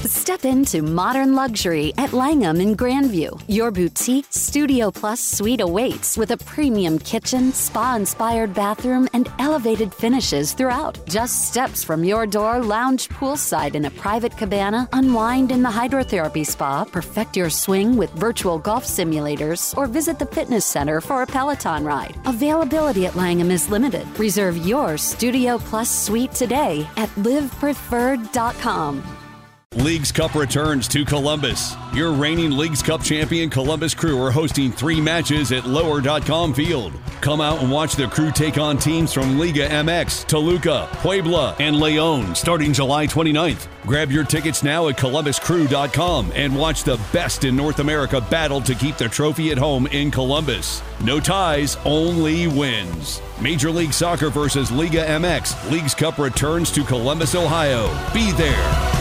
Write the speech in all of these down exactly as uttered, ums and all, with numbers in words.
Step into modern luxury at Langham in Grandview. Your boutique Studio Plus suite awaits with a premium kitchen, spa-inspired bathroom, and elevated finishes throughout. Just steps from your door, lounge poolside in a private cabana, unwind in the hydrotherapy spa, perfect your swing with virtual golf simulators, or visit the fitness center for a Peloton ride. Availability at Langham is limited. Reserve your Studio Plus suite today at live preferred dot com. Leagues Cup returns to Columbus. Your reigning Leagues Cup champion Columbus Crew are hosting three matches at lower dot com Field. Come out and watch the Crew take on teams from Liga M X, Toluca, Puebla, and León starting July twenty-ninth. Grab your tickets now at columbus crew dot com and watch the best in North America battle to keep the trophy at home in Columbus. No ties, only wins. Major League Soccer versus Liga M X. Leagues Cup returns to Columbus, Ohio. Be there.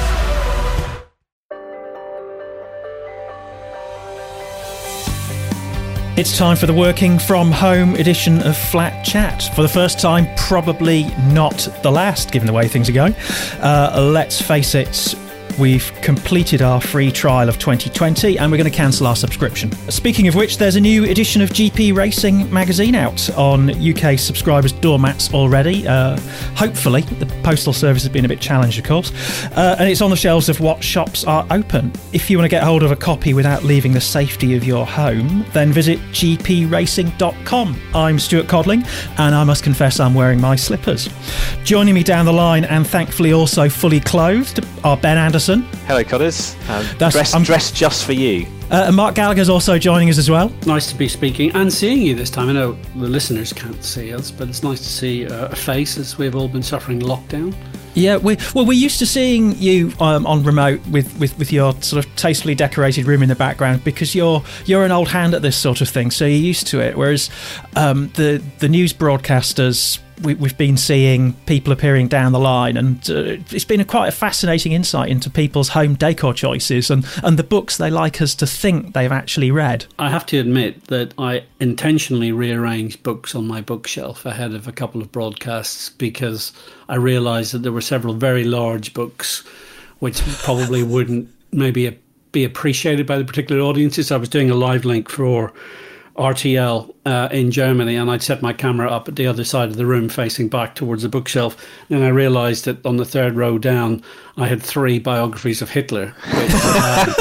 It's time for the working from home edition of Flat Chat. For the first time, probably not the last, given the way things are going. Uh, let's face it, we've completed our free trial of twenty twenty and we're going to cancel our subscription. Speaking of which, there's a new edition of G P Racing magazine out on U K subscribers' doormats already. Uh, hopefully, the postal service has been a bit challenged, of course. Uh, and it's on the shelves of what shops are open. If you want to get hold of a copy without leaving the safety of your home, then visit g p racing dot com. I'm Stuart Codling, and I must confess I'm wearing my slippers. Joining me down the line, and thankfully also fully clothed, are Ben Anderson. Hello, Codders. Um, That's, dressed, I'm, dressed just for you. Uh, and Mark Gallagher's also joining us as well. Nice to be speaking and seeing you this time. I know the listeners can't see us, but it's nice to see uh, a face as we've all been suffering lockdown. Yeah, we well, we're used to seeing you um, on remote with, with, with your sort of tastefully decorated room in the background because you're you're an old hand at this sort of thing, so you're used to it. Whereas um, the the news broadcasters, we, we've been seeing people appearing down the line, and uh, it's been a quite a fascinating insight into people's home decor choices and, and the books they like us to think they've actually read. I have to admit that I intentionally rearranged books on my bookshelf ahead of a couple of broadcasts because I realised that there were several very large books which probably wouldn't maybe be appreciated by the particular audiences. I was doing a live link for R T L uh, in Germany, and I'd set my camera up at the other side of the room facing back towards the bookshelf. Then I realised that on the third row down I had three biographies of Hitler. Which, uh,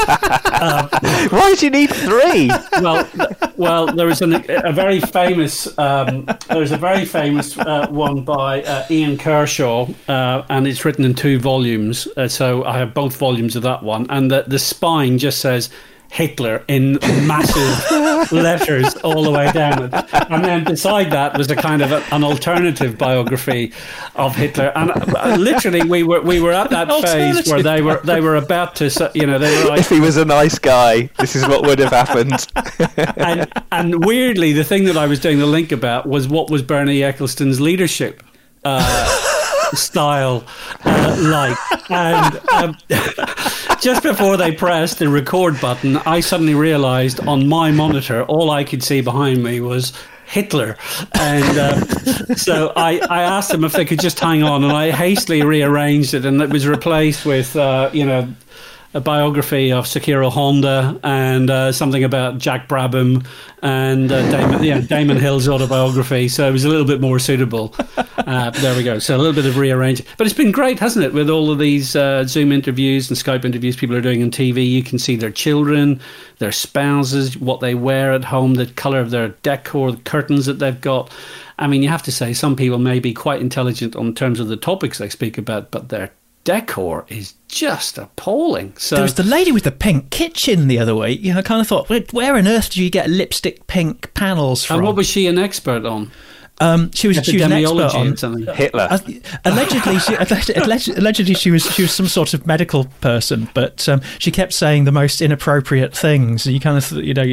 uh, Why did you need three? Well, well, there was an, a very famous um, there was a very famous uh, one by uh, Ian Kershaw, uh, and it's written in two volumes. Uh, so I have both volumes of that one, and the, the spine just says Hitler in massive letters all the way down it. And then beside that was a kind of a, an alternative biography of Hitler. And uh, literally we were we were at that phase where they were they were about to, you know, they were like, if he was a nice guy, this is what would have happened. and, and weirdly, the thing that I was doing the link about was what was Bernie Ecclestone's leadership uh, style uh, like. And um, just before they pressed the record button, I suddenly realised on my monitor, all I could see behind me was Hitler. And uh, so I, I asked them if they could just hang on, and I hastily rearranged it, and it was replaced with, uh, you know, a biography of Sekiro Honda and uh, something about Jack Brabham and uh, Damon, yeah, Damon Hill's autobiography. So it was a little bit more suitable. Uh, there we go. So a little bit of rearranging. But it's been great, hasn't it? With all of these uh, Zoom interviews and Skype interviews people are doing on T V, you can see their children, their spouses, what they wear at home, the colour of their decor, the curtains that they've got. I mean, you have to say some people may be quite intelligent on terms of the topics they speak about, but their decor is just appalling. So there was the lady with the pink kitchen the other week. You know, I kind of thought, where on earth do you get lipstick pink panels from? And what was she an expert on? Um, she was, she was an expert on something. Hitler. Uh, allegedly, she, allegedly, allegedly, she was she was some sort of medical person, but um, she kept saying the most inappropriate things. You kind of, you know,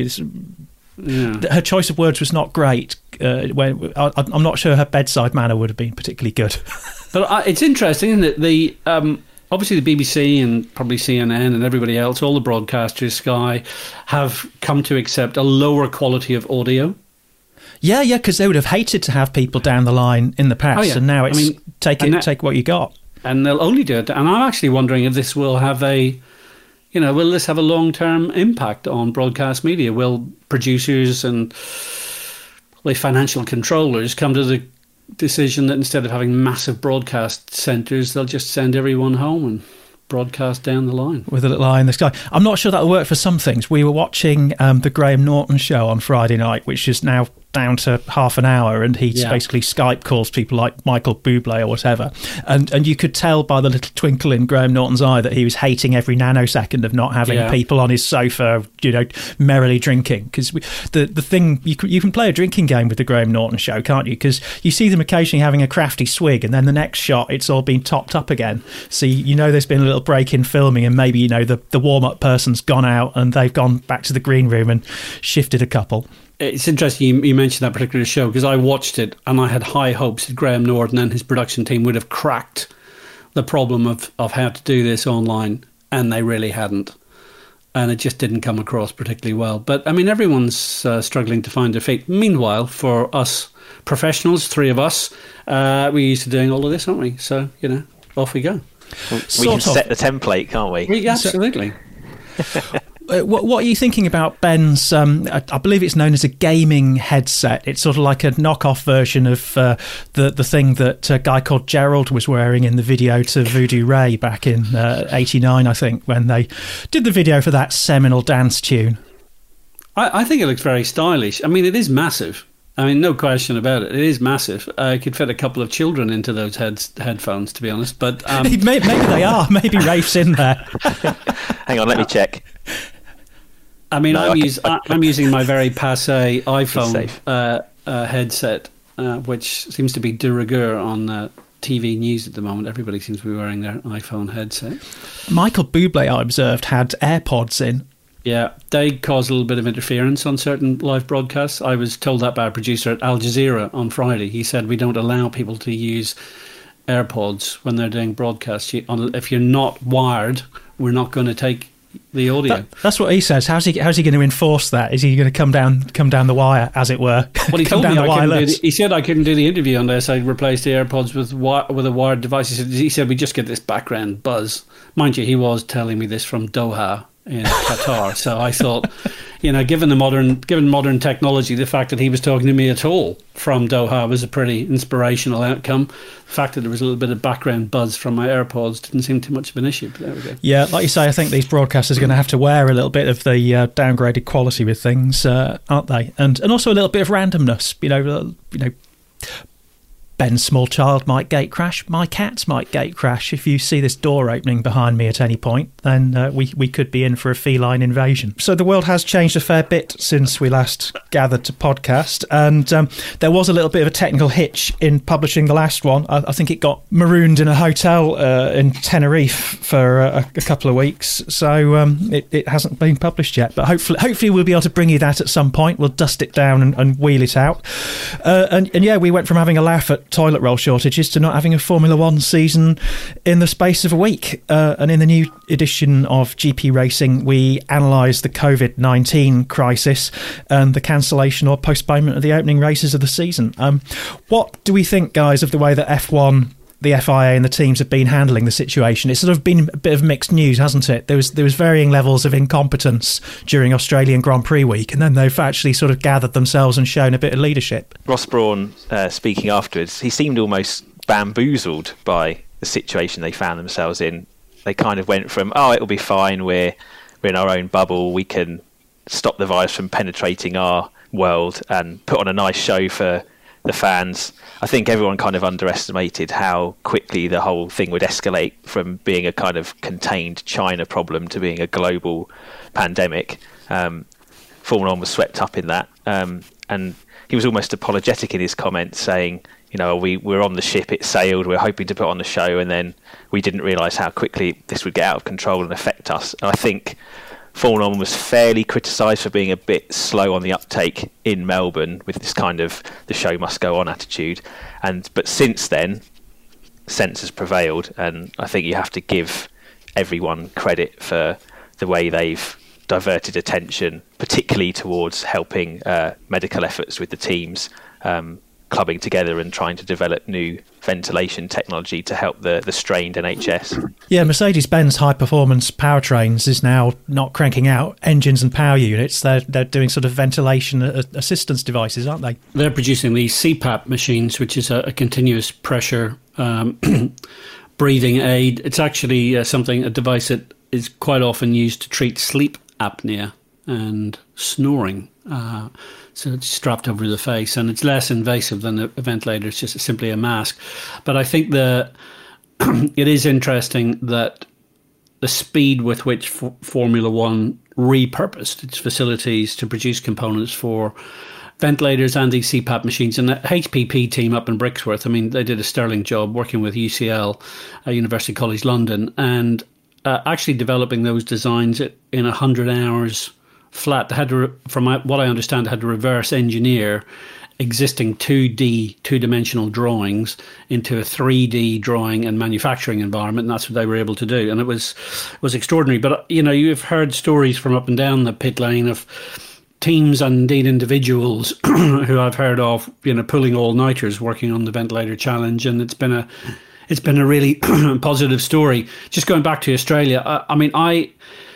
yeah. Her choice of words was not great. Uh, when I, I'm not sure her bedside manner would have been particularly good. But uh, it's interesting, isn't it? The um, obviously the B B C and probably C N N and everybody else, all the broadcasters, Sky, have come to accept a lower quality of audio. Yeah, yeah, because they would have hated to have people down the line in the past, oh, yeah. and now it's I mean, take it, that, take what you got. and they'll only do it. And I'm actually wondering if this will have a, you know, will this have a long-term impact on broadcast media? Will producers and the financial controllers come to the decision that instead of having massive broadcast centres, they'll just send everyone home and broadcast down the line with a little eye in the sky? I'm not sure that'll work for some things. We were watching um, the Graham Norton show on Friday night, which is now down to half an hour, and he Yeah. basically Skype calls people like Michael Bublé or whatever, and and you could tell by the little twinkle in Graham Norton's eye that he was hating every nanosecond of not having Yeah. people on his sofa, you know, merrily drinking. Because the the thing, you can, you can play a drinking game with the Graham Norton show, can't you? Because you see them occasionally having a crafty swig, and then the next shot it's all been topped up again, so you, you know there's been a little break in filming, and maybe, you know, the, the warm-up person's gone out and they've gone back to the green room and shifted a couple. It's interesting you, you mentioned that particular show, because I watched it and I had high hopes that Graham Norton and his production team would have cracked the problem of, of how to do this online, and they really hadn't. And it just didn't come across particularly well. But, I mean, everyone's uh, struggling to find their feet. Meanwhile, for us professionals, three of us, uh, we're used to doing all of this, aren't we? So, you know, off we go. We Sort can of. set the template, can't we? We, absolutely. Uh, what, what are you thinking about Ben's, um, I, I believe it's known as a gaming headset. It's sort of like a knockoff version of uh, the, the thing that a guy called Gerald was wearing in the video to Voodoo Ray back in uh, eighty-nine, I think, when they did the video for that seminal dance tune. I, I think it looks very stylish. I mean, it is massive. I mean, no question about it. It is massive. Uh, it could fit a couple of children into those heads, headphones, to be honest. But um, maybe, maybe they are. Maybe Rafe's in there. Hang on, let me check. I mean, No, I'm, I can- use, I, I'm using my very passé iPhone safe. uh, uh, headset, uh, which seems to be de rigueur on uh, T V news at the moment. Everybody seems to be wearing their iPhone headset. Michael Bublé, I observed, had AirPods in. Yeah, they cause a little bit of interference on certain live broadcasts. I was told that by a producer at Al Jazeera on Friday. He said we don't allow people to use AirPods when they're doing broadcasts. You, on, if you're not wired, we're not going to take the audio. That, that's what he says. How's he? How's he going to enforce that? Is he going to come down, come down the wire, as it were? Well, he come told down me the I couldn't do wireless. the, he said I couldn't do the interview unless I replaced the AirPods with wi- with a wired device. He said, he said we just get this background buzz. Mind you, he was telling me this from Doha in Qatar. So I thought, you know, given the modern given modern technology, the fact that he was talking to me at all from Doha was a pretty inspirational outcome. The fact that there was a little bit of background buzz from my AirPods didn't seem too much of an issue. But there we go. Yeah, like you say, I think these broadcasters are going to have to wear a little bit of the uh, downgraded quality with things, uh, aren't they? And and also a little bit of randomness. You know, uh, you know. Ben's small child might gate crash. My cats might gate crash. If you see this door opening behind me at any point, then uh, we, we could be in for a feline invasion. So the world has changed a fair bit since we last gathered to podcast. And um, there was a little bit of a technical hitch in publishing the last one. I, I think it got marooned in a hotel uh, in Tenerife for a, a couple of weeks. So um, it, it hasn't been published yet. But hopefully hopefully we'll be able to bring you that at some point. We'll dust it down and, and wheel it out. Uh, and, and yeah, we went from having a laugh at toilet roll shortages to not having a Formula One season in the space of a week. Uh, and in the new edition of G P Racing, we analysed the covid nineteen crisis and the cancellation or postponement of the opening races of the season. Um, what do we think, guys, of the way that F one, the F I A and the teams have been handling the situation? It's sort of been a bit of mixed news, hasn't it? There was there was varying levels of incompetence during Australian Grand Prix week, and then they've actually sort of gathered themselves and shown a bit of leadership. Ross Brawn, uh, speaking afterwards, he seemed almost bamboozled by the situation they found themselves in. They kind of went from, oh, it'll be fine, we're, we're in our own bubble, we can stop the virus from penetrating our world and put on a nice show for the fans. I think everyone kind of underestimated how quickly the whole thing would escalate from being a kind of contained China problem to being a global pandemic. Um, Formula One was swept up in that. Um, and he was almost apologetic in his comments, saying, you know, we, we're on the ship, it sailed, we're hoping to put on the show, and then we didn't realise how quickly this would get out of control and affect us. And I think Formula One was fairly criticised for being a bit slow on the uptake in Melbourne with this kind of the show must go on attitude. And but since then, sense has prevailed, and I think you have to give everyone credit for the way they've diverted attention, particularly towards helping uh, medical efforts with the teams. Um, clubbing together and trying to develop new ventilation technology to help the, the strained N H S. Yeah, Mercedes-Benz high-performance powertrains is now not cranking out engines and power units. They're, they're doing sort of ventilation assistance devices, aren't they? They're producing these C PAP machines, which is a, a continuous pressure um, breathing aid. It's actually uh, something, a device that is quite often used to treat sleep apnea and snoring. Uh, so it's strapped over the face, and it's less invasive than a, a ventilator. It's just simply a mask. But I think the it is interesting that the speed with which F- Formula One repurposed its facilities to produce components for ventilators and these C PAP machines. And the H P P team up in Brixworth, I mean, they did a sterling job working with U C L, uh, University College London, and uh, actually developing those designs in one hundred hours flat. They had to, re- from what I understand, they had to reverse engineer existing two D, two-dimensional drawings into a three D drawing and manufacturing environment, and that's what they were able to do. And it was was extraordinary. But, you know, you've heard stories from up and down the pit lane of teams and indeed individuals who I've heard of, you know, pulling all-nighters working on the ventilator challenge, and it's been a it's been a really positive story. Just going back to Australia, I, I mean, I...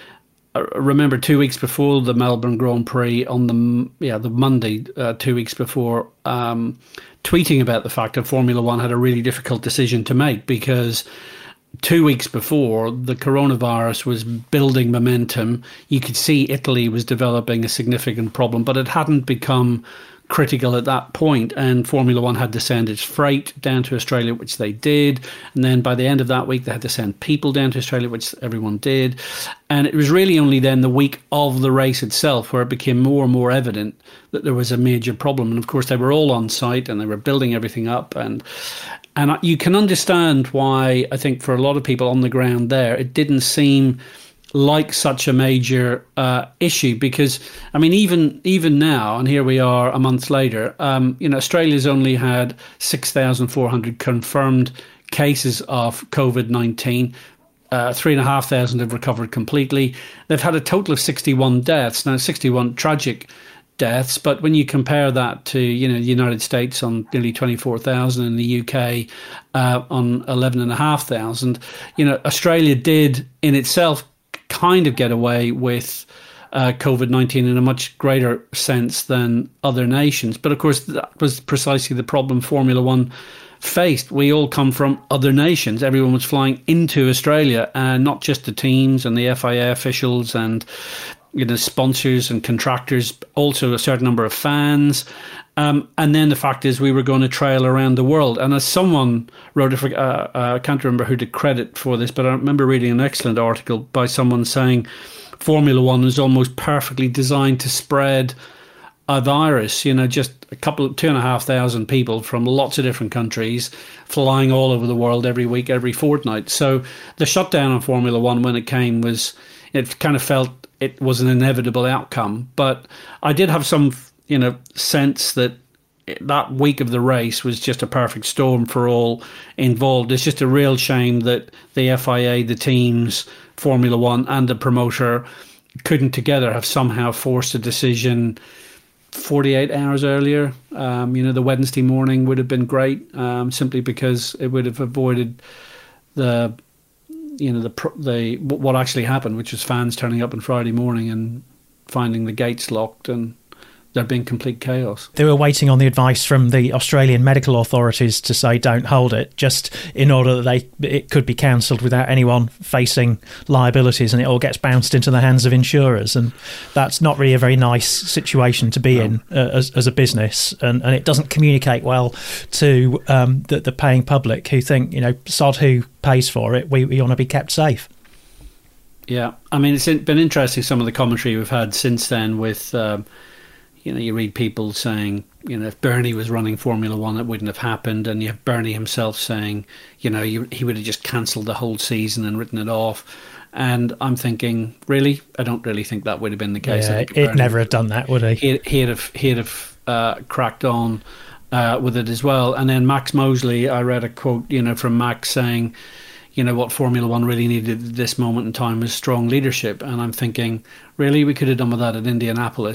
I remember two weeks before the Melbourne Grand Prix, on the yeah the Monday, uh, two weeks before, um, tweeting about the fact that Formula One had a really difficult decision to make, because two weeks before, the coronavirus was building momentum. You could see Italy was developing a significant problem, but it hadn't become critical at that point, and Formula One had to send its freight down to Australia, which they did, and then by the end of that week they had to send people down to Australia, which everyone did. And it was really only then the week of the race itself where it became more and more evident that there was a major problem. And of course they were all on site and they were building everything up, and and you can understand why, I think, for a lot of people on the ground there, it didn't seem like such a major uh, issue, because, I mean, even even now, and here we are a month later, um, you know, Australia's only had six thousand four hundred confirmed cases of COVID nineteen. Uh, three and a half thousand have recovered completely. They've had a total of sixty-one deaths. Now, sixty-one tragic deaths, but when you compare that to, you know, the United States on nearly twenty-four thousand and the U K uh, on eleven and a half thousand, you know, Australia did in itself kind of get away with uh, COVID nineteen in a much greater sense than other nations. But of course, that was precisely the problem Formula One faced. We all come from other nations. Everyone was flying into Australia, and not just the teams and the F I A officials and, you know, sponsors and contractors, also a certain number of fans. Um, and then the fact is we were going to trail around the world. And as someone wrote, uh, uh, I can't remember who did credit for this, but I remember reading an excellent article by someone saying Formula One was almost perfectly designed to spread a virus, you know, just a couple, two and a half thousand people from lots of different countries flying all over the world every week, every fortnight. So the shutdown on Formula One when it came was, it kind of felt it was an inevitable outcome. But I did have some, you know, sense that that week of the race was just a perfect storm for all involved. It's just a real shame that the F I A, the teams, Formula One and the promoter couldn't together have somehow forced a decision forty-eight hours earlier. Um, you know, the Wednesday morning would have been great, um, simply because it would have avoided the, you know, the the what actually happened, which was fans turning up on Friday morning and finding the gates locked and there being complete chaos. They were waiting on the advice from the Australian medical authorities to say don't hold it, just in order that they it could be cancelled without anyone facing liabilities, and it all gets bounced into the hands of insurers. And that's not really a very nice situation to be no. in uh, as, as a business, and, and it doesn't communicate well to um, the, the paying public who think, you know, sod who pays for it, we, we want to be kept safe. Yeah, I mean, it's been interesting, some of the commentary we've had since then with... Um, You know, you read people saying, you know, if Bernie was running Formula One, it wouldn't have happened. And you have Bernie himself saying, you know, you, he would have just cancelled the whole season and written it off. And I'm thinking, really? I don't really think that would have been the case. Yeah, I think he'd Bernie, never have done that, would he? He'd, he'd have, he'd have uh, cracked on uh, with it as well. And then Max Mosley, I read a quote, you know, from Max saying, you know, what Formula One really needed at this moment in time was strong leadership. And I'm thinking, really, we could have done with that at Indianapolis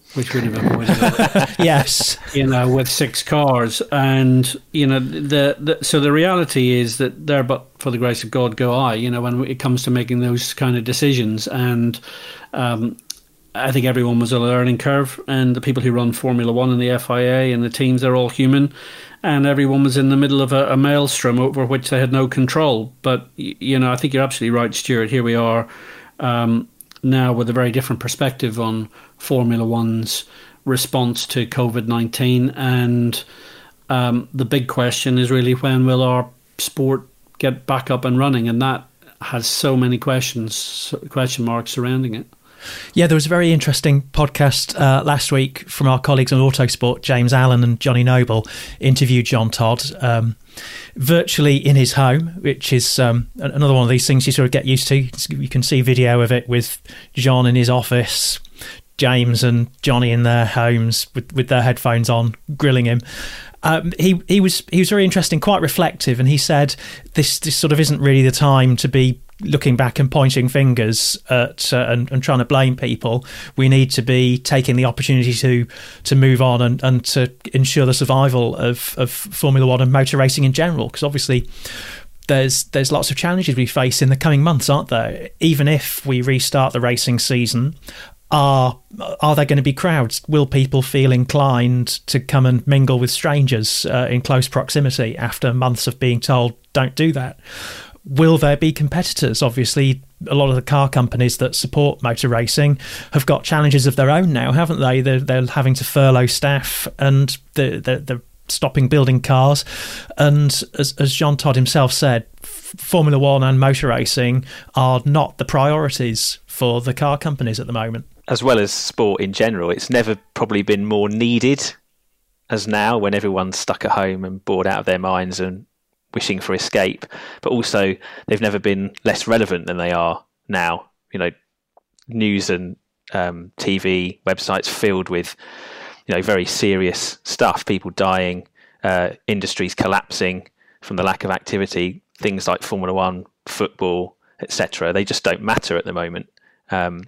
which would have avoided it. Yes. You know, with six cars. And, you know, the, the so the reality is that there, but for the grace of God, go I, you know, when it comes to making those kind of decisions. And um, I think everyone was on a learning curve. And the people who run Formula One and the F I A and the teams, they're all human. And everyone was in the middle of a, a maelstrom over which they had no control. But, you know, I think you're absolutely right, Stuart. Here we are um, now with a very different perspective on Formula One's response to COVID nineteen. And um, the big question is really, when will our sport get back up and running? And that has so many questions, question marks surrounding it. Yeah, there was a very interesting podcast uh, last week from our colleagues on Autosport. James Allen and Johnny Noble interviewed Jean Todt um, virtually in his home, which is um, another one of these things you sort of get used to. You can see video of it with Jean in his office, James and Johnny in their homes with, with their headphones on, grilling him. Um, he he was he was very interesting, quite reflective, and he said this this sort of isn't really the time to be looking back and pointing fingers at uh, and, and trying to blame people. We need to be taking the opportunity to to move on and, and to ensure the survival of, of Formula One and motor racing in general, because obviously there's there's lots of challenges we face in the coming months, aren't there? Even if we restart the racing season, Are are there going to be crowds? Will people feel inclined to come and mingle with strangers uh, in close proximity after months of being told don't do that? Will there be competitors? Obviously, a lot of the car companies that support motor racing have got challenges of their own now, haven't they? They're, they're having to furlough staff, and they're, they're, they're stopping building cars. And as, as Jean Todt himself said, Formula One and motor racing are not the priorities for the car companies at the moment. As well as sport in general, it's never probably been more needed as now, when everyone's stuck at home and bored out of their minds and wishing for escape. But also, they've never been less relevant than they are now. You know, news and um, T V websites filled with, you know, very serious stuff. People dying, uh, industries collapsing from the lack of activity. Things like Formula One, football, et cetera. They just don't matter at the moment. Um,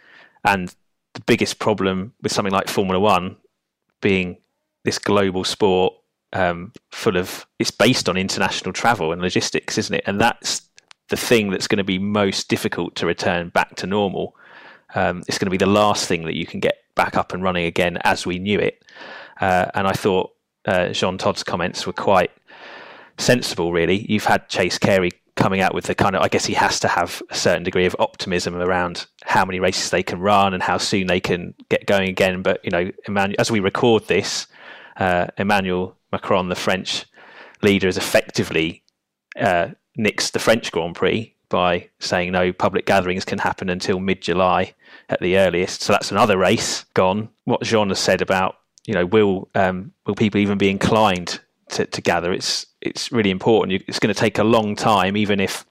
And the biggest problem with something like Formula One being this global sport, um, full of, it's based on international travel and logistics, isn't it? And that's the thing that's going to be most difficult to return back to normal. Um, it's going to be the last thing that you can get back up and running again as we knew it. Uh, and I thought uh, Jean Todt's comments were quite sensible, really. You've had Chase Carey coming out with the kind of, I guess he has to have a certain degree of optimism around how many races they can run and how soon they can get going again. But, you know, Emmanuel, as we record this, uh, Emmanuel Macron, the French leader, has effectively uh, nixed the French Grand Prix by saying no public gatherings can happen until mid-July at the earliest. So that's another race gone. What Jean has said about, you know, will um, will people even be inclined to, to gather? It's it's really important. It's going to take a long time, even if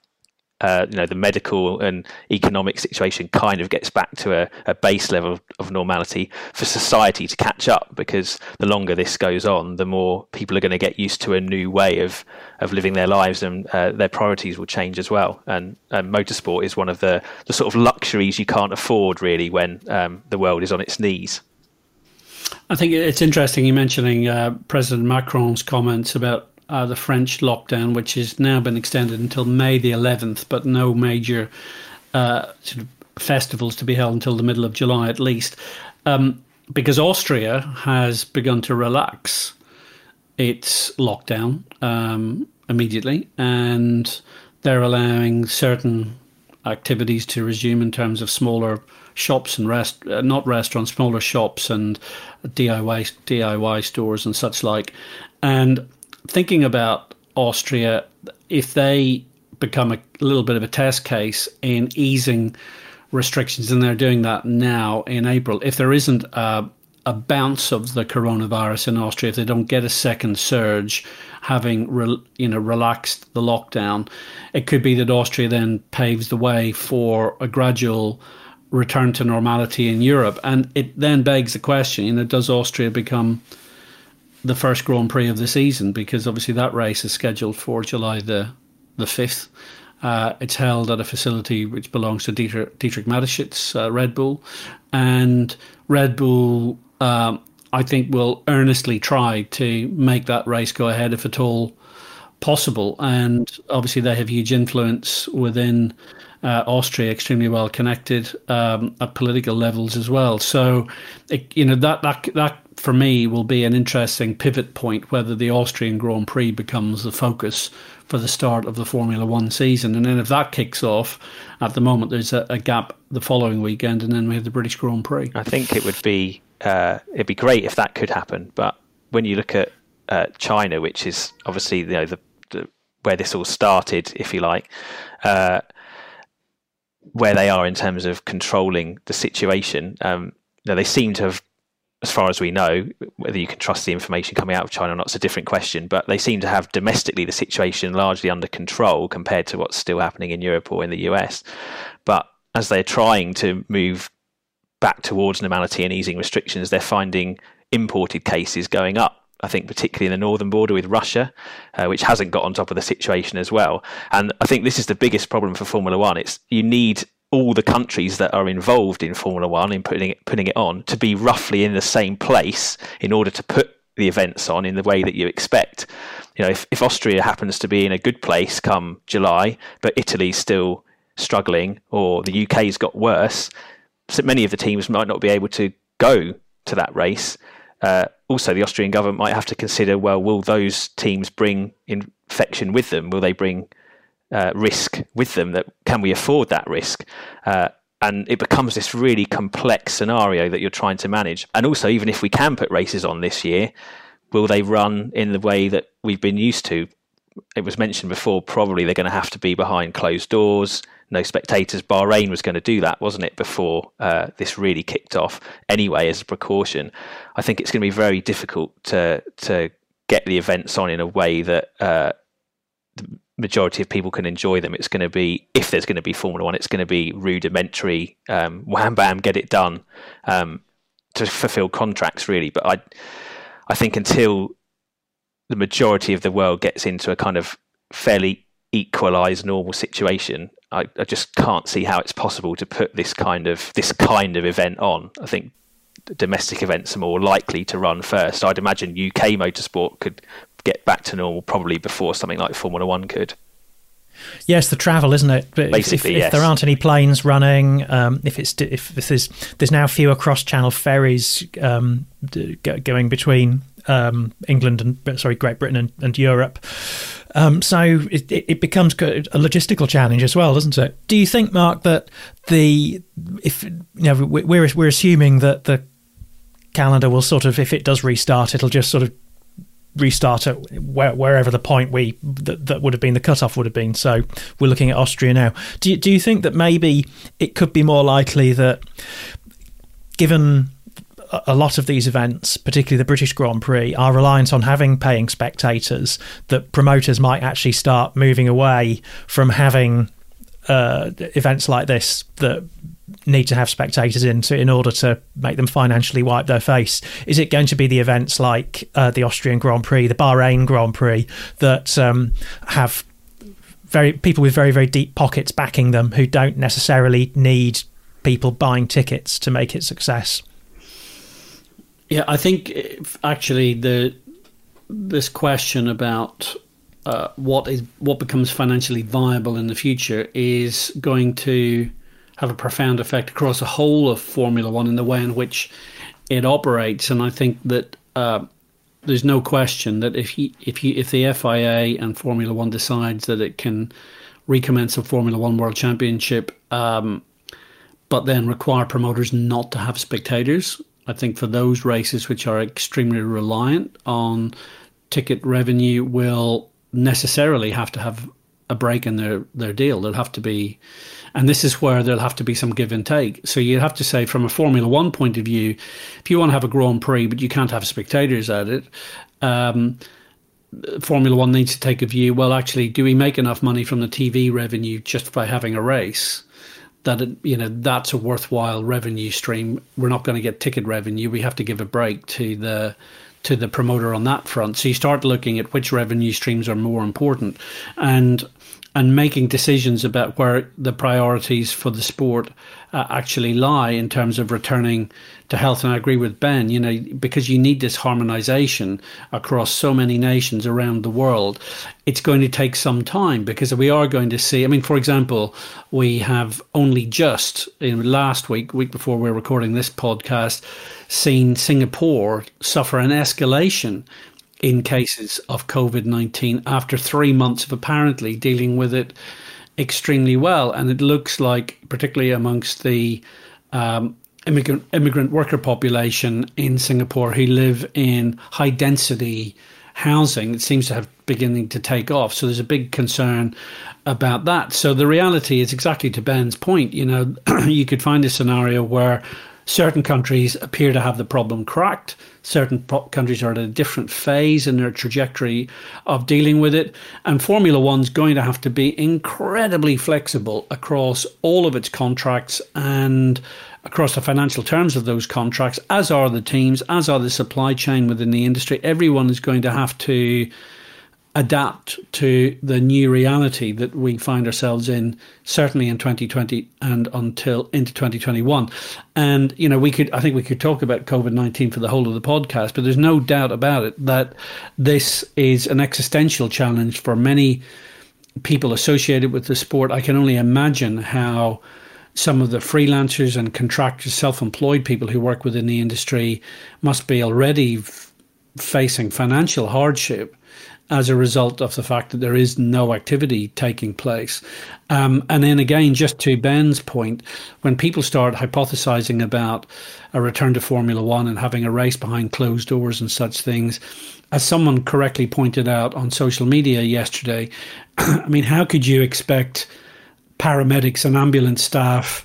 uh, you know, the medical and economic situation kind of gets back to a, a base level of normality, for society to catch up. Because the longer this goes on, the more people are going to get used to a new way of of living their lives, and uh, their priorities will change as well. And, and motorsport is one of the the sort of luxuries you can't afford, really, when um, the world is on its knees. I think it's interesting you mentioning uh, President Macron's comments about uh, the French lockdown, which has now been extended until May the eleventh, but no major uh, sort of festivals to be held until the middle of July at least, um, because Austria has begun to relax its lockdown um, immediately, and they're allowing certain activities to resume in terms of smaller shops and rest, uh, not restaurants, smaller shops and D I Y D I Y stores and such like. And thinking about Austria, if they become a little bit of a test case in easing restrictions, and they're doing that now in April, if there isn't a, a bounce of the coronavirus in Austria, if they don't get a second surge, having re, you know relaxed the lockdown, it could be that Austria then paves the way for a gradual return to normality in Europe. And it then begs the question, you know, does Austria become the first Grand Prix of the season? Because obviously that race is scheduled for July the the fifth, Uh, it's held at a facility which belongs to Dietrich, Dietrich Mateschitz, uh, Red Bull. And Red Bull, um, I think, will earnestly try to make that race go ahead if at all possible. And obviously they have huge influence within uh, Austria, extremely well connected um, at political levels as well. So, it, you know, that, that, that for me will be an interesting pivot point, whether the Austrian Grand Prix becomes the focus for the start of the Formula One season. And then if that kicks off, at the moment there's a, a gap the following weekend, and then we have the British Grand Prix. I think it would be uh, it'd be great if that could happen, but when you look at uh, China, which is obviously, you know, the, the where this all started, if you like, uh, where they are in terms of controlling the situation, um, you know, they seem to have, as far as we know, whether you can trust the information coming out of China or not is a different question, but they seem to have domestically the situation largely under control compared to what's still happening in Europe or in the U S. But as they're trying to move back towards normality and easing restrictions, they're finding imported cases going up. I think particularly in the northern border with Russia, uh, which hasn't got on top of the situation as well. And I think this is the biggest problem for Formula One. It's you need all the countries that are involved in Formula One in putting it, putting it on to be roughly in the same place in order to put the events on in the way that you expect. You know, if, if Austria happens to be in a good place come July, but Italy's still struggling, or the U K's got worse, so many of the teams might not be able to go to that race. Uh, also, the Austrian government might have to consider, well, will those teams bring infection with them? Will they bring uh, risk with them? That can we afford that risk? Uh, and it becomes this really complex scenario that you're trying to manage. And also, even if we can put races on this year, will they run in the way that we've been used to? It was mentioned before, probably they're going to have to be behind closed doors, no spectators. Bahrain was going to do that, wasn't it, before uh, this really kicked off anyway, as a precaution. I think it's going to be very difficult to to get the events on in a way that uh, the majority of people can enjoy them. It's going to be, if there's going to be Formula One, it's going to be rudimentary, um, wham bam, get it done, um, to fulfill contracts, really. But I, I think until the majority of the world gets into a kind of fairly equalised normal situation, I, I just can't see how it's possible to put this kind of this kind of event on. I think domestic events are more likely to run first. I'd imagine U K motorsport could get back to normal probably before something like Formula One could. Yes, the travel, isn't it? But Basically, if, if yes. there aren't any planes running, um, if it's if, if there's there's now fewer cross-channel ferries um, going between um, England and sorry Great Britain and, and Europe, um, so it, it becomes a logistical challenge as well, doesn't it? Do you think, Mark, that the if you know we're we're assuming that the calendar will sort of, if it does restart, it'll just sort of restart at where, wherever the point we that, that would have been the cutoff would have been. So we're looking at Austria now. Do you, do you think that maybe it could be more likely that, given a lot of these events, particularly the British Grand Prix, are reliant on having paying spectators, that promoters might actually start moving away from having uh, events like this that need to have spectators in to, in order to make them financially wipe their face? Is it going to be the events like uh, the Austrian Grand Prix, the Bahrain Grand Prix, that um, have very people with very, very deep pockets backing them, who don't necessarily need people buying tickets to make it success? Yeah, I think if actually the this question about uh, what is what becomes financially viable in the future is going to have a profound effect across the whole of Formula One in the way in which it operates. And I think that uh, there's no question that if he, if he, if the F I A and Formula One decides that it can recommence a Formula One World Championship, um, but then require promoters not to have spectators, I think for those races which are extremely reliant on ticket revenue will necessarily have to have a break in their, their deal. There'll have to be, and this is where there'll have to be some give and take. So you have to say, from a Formula One point of view, if you want to have a Grand Prix, but you can't have spectators at it, um, Formula One needs to take a view, well, actually, do we make enough money from the T V revenue just by having a race that, it, you know, that's a worthwhile revenue stream? We're not going to get ticket revenue. We have to give a break to the to the promoter on that front. So you start looking at which revenue streams are more important. And and making decisions about where the priorities for the sport uh, actually lie in terms of returning to health. And I agree with Ben, you know, because you need this harmonization across so many nations around the world. It's going to take some time, because we are going to see, I mean, for example, we have only just in last week, week before we're recording this podcast, seen Singapore suffer an escalation in cases of COVID nineteen after three months of apparently dealing with it extremely well. And it looks like, particularly amongst the um, immigrant immigrant worker population in Singapore who live in high density housing, it seems to have beginning to take off. So there's a big concern about that. So the reality is exactly to Ben's point. You know, you could find a scenario where certain countries appear to have the problem cracked. Certain pro- countries are at a different phase in their trajectory of dealing with it. And Formula One's going to have to be incredibly flexible across all of its contracts and across the financial terms of those contracts, as are the teams, as are the supply chain within the industry. Everyone is going to have to adapt to the new reality that we find ourselves in, certainly in twenty twenty and until into twenty twenty-one. And, you know, we could, I think we could talk about COVID nineteen for the whole of the podcast, but there's no doubt about it that this is an existential challenge for many people associated with the sport. I can only imagine how some of the freelancers and contractors, self-employed people who work within the industry must be already f- facing financial hardship as a result of the fact that there is no activity taking place. Um, and then again, just to Ben's point, when people start hypothesizing about a return to Formula One and having a race behind closed doors and such things, as someone correctly pointed out on social media yesterday, I mean, how could you expect paramedics and ambulance staff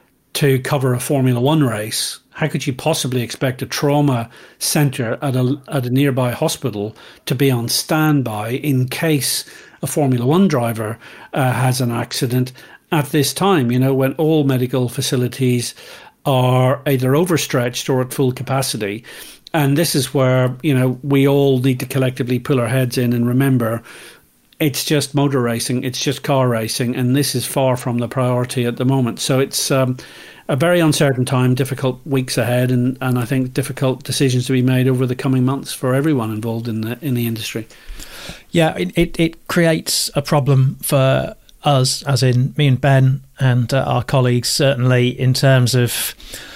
to cover a Formula One race? How could you possibly expect a trauma centre at a at a nearby hospital to be on standby in case a Formula One driver uh, has an accident at this time, you know, when all medical facilities are either overstretched or at full capacity? And this is where, you know, we all need to collectively pull our heads in and remember it's just motor racing, it's just car racing, and this is far from the priority at the moment. So it's um, a very uncertain time, difficult weeks ahead, and, and I think difficult decisions to be made over the coming months for everyone involved in the in the industry. Yeah, it, it, it creates a problem for us, as in me and Ben and uh, our colleagues, certainly in terms of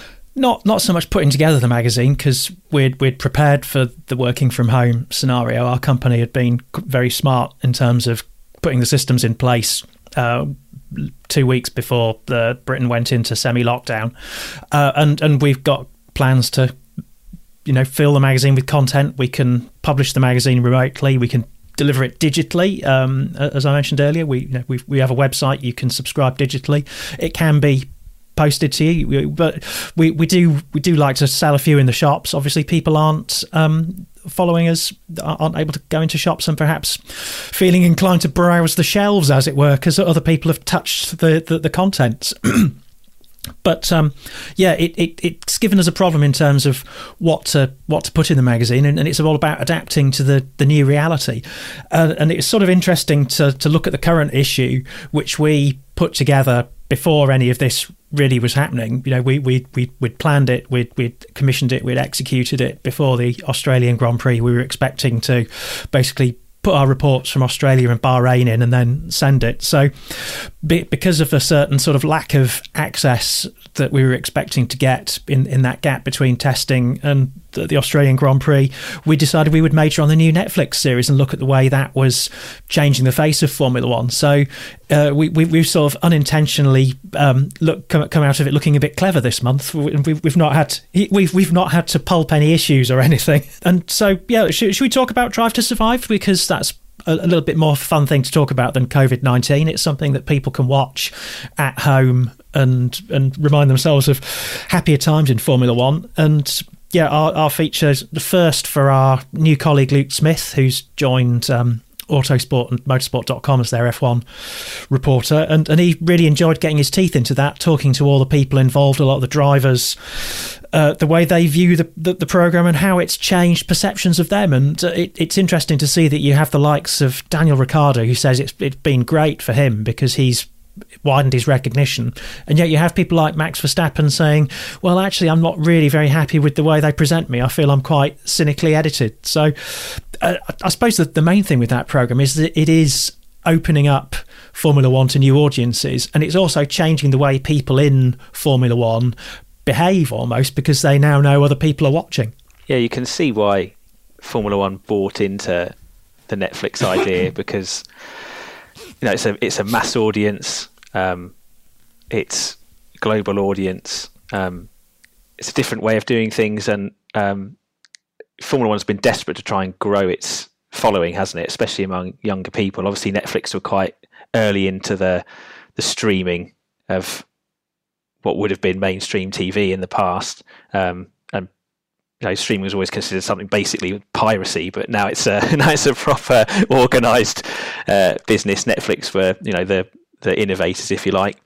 Not not so much putting together the magazine, because we'd, we'd prepared for the working from home scenario. Our company had been very smart in terms of putting the systems in place uh, two weeks before the Britain went into semi-lockdown. Uh, and, and we've got plans to, you know, fill the magazine with content. We can publish the magazine remotely. We can deliver it digitally. Um, as I mentioned earlier, we, you know, we we have a website. You can subscribe digitally. It can be posted to you, but we, we do we do like to sell a few in the shops. Obviously, people aren't um, following us, aren't able to go into shops and perhaps feeling inclined to browse the shelves, as it were, because other people have touched the the, the contents. But um, yeah, it, it it's given us a problem in terms of what to what to put in the magazine, and, and it's all about adapting to the, the new reality. Uh, and it's sort of interesting to to look at the current issue, which we put together before any of this really was happening. You know, we we we we'd planned it, we'd we'd commissioned it, we'd executed it before the Australian Grand Prix. We were expecting to basically put our reports from Australia and Bahrain in and then send it. So be, because of a certain sort of lack of access that we were expecting to get in, in that gap between testing and the, the Australian Grand Prix, we decided we would major on the new Netflix series and look at the way that was changing the face of Formula One. So uh, we, we, we've sort of unintentionally um, look come, come out of it looking a bit clever this month. We've, we've not had we've we've not had to pulp any issues or anything. And so yeah, should, should we talk about Drive to Survive, because that's a, a little bit more fun thing to talk about than COVID nineteen. It's something that people can watch at home and and remind themselves of happier times in Formula One. And yeah, our, our feature is the first for our new colleague Luke Smith, who's joined um, Autosport and Motorsport dot com as their F one reporter, and, and he really enjoyed getting his teeth into that, talking to all the people involved, a lot of the drivers, uh, the way they view the, the, the programme and how it's changed perceptions of them. And uh, it, it's interesting to see that you have the likes of Daniel Ricciardo, who says it's it's been great for him because he's widened his recognition, and yet you have people like Max Verstappen saying, well, actually I'm not really very happy with the way they present me. I feel I'm quite cynically edited. So uh, I suppose that the main thing with that programme is that it is opening up Formula One to new audiences, and it's also changing the way people in Formula One behave almost, because they now know other people are watching. Yeah, you can see why Formula One bought into the Netflix idea because you know, it's a it's a mass audience, um, it's a global audience, um, it's a different way of doing things, and um, Formula One's been desperate to try and grow its following, hasn't it? Especially among younger people. Obviously, Netflix were quite early into the the streaming of what would have been mainstream T V in the past, um, and you know, streaming was always considered something basically piracy, but now it's a now it's a proper organised uh, business. Netflix were, you know, the the innovators, if you like,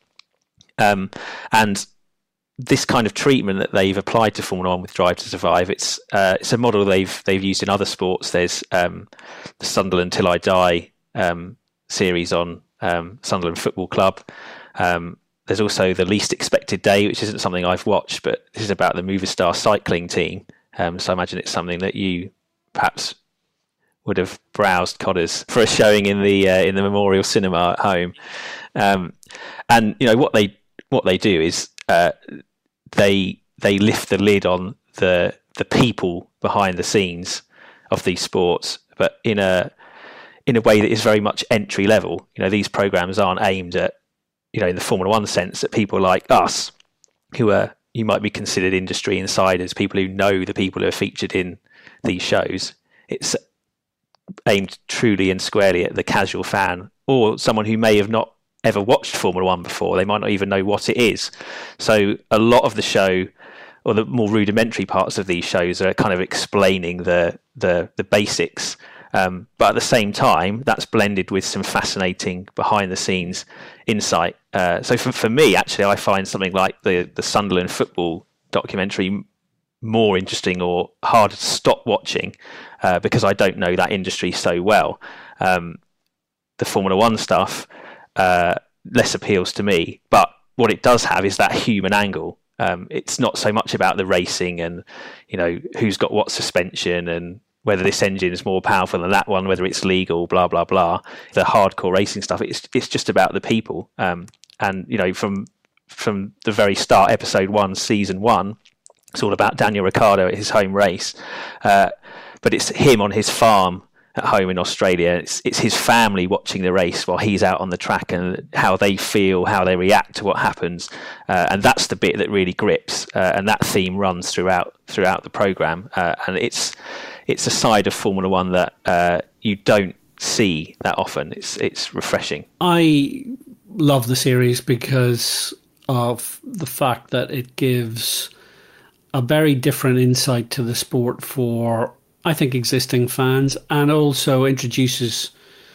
um, and this kind of treatment that they've applied to Formula One with Drive to Survive, it's uh, it's a model they've they've used in other sports. There's um, the Sunderland Till I Die um, series on um, Sunderland Football Club. Um, there's also The Least Expected Day, which isn't something I've watched, but this is about the Movistar cycling team. Um, so I imagine it's something that you perhaps would have browsed, Codders, for a showing in the uh, in the Memorial Cinema at home. Um, and you know what they what they do is uh, they they lift the lid on the the people behind the scenes of these sports, but in a in a way that is very much entry level. You know, these programs aren't aimed at, you know, in the Formula One sense, at people like us who are, you might be considered industry insiders, people who know the people who are featured in these shows. It's aimed truly and squarely at the casual fan, or someone who may have not ever watched Formula One before. They might not even know what it is. So a lot of the show, or the more rudimentary parts of these shows, are kind of explaining the the, the basics. Um, but at the same time, that's blended with some fascinating behind-the-scenes insight. Uh, so for, for me, actually, I find something like the, the Sunderland football documentary more interesting or harder to stop watching uh, because I don't know that industry so well. Um, the Formula One stuff uh, less appeals to me, but what it does have is that human angle. Um, it's not so much about the racing and, you know, who's got what suspension and whether this engine is more powerful than that one, whether it's legal, blah, blah, blah. The hardcore racing stuff, it's it's just about the people. Um, and, you know, from from the very start, episode one, season one, it's all about Daniel Ricciardo at his home race. Uh, but it's him on his farm at home in Australia. It's, it's his family watching the race while he's out on the track, and how they feel, how they react to what happens. Uh, and that's the bit that really grips. Uh, and that theme runs throughout throughout the programme. Uh, and it's... It's a side of Formula One that uh, you don't see that often. It's it's refreshing. I love the series because of the fact that it gives a very different insight to the sport for, I think, existing fans, and also introduces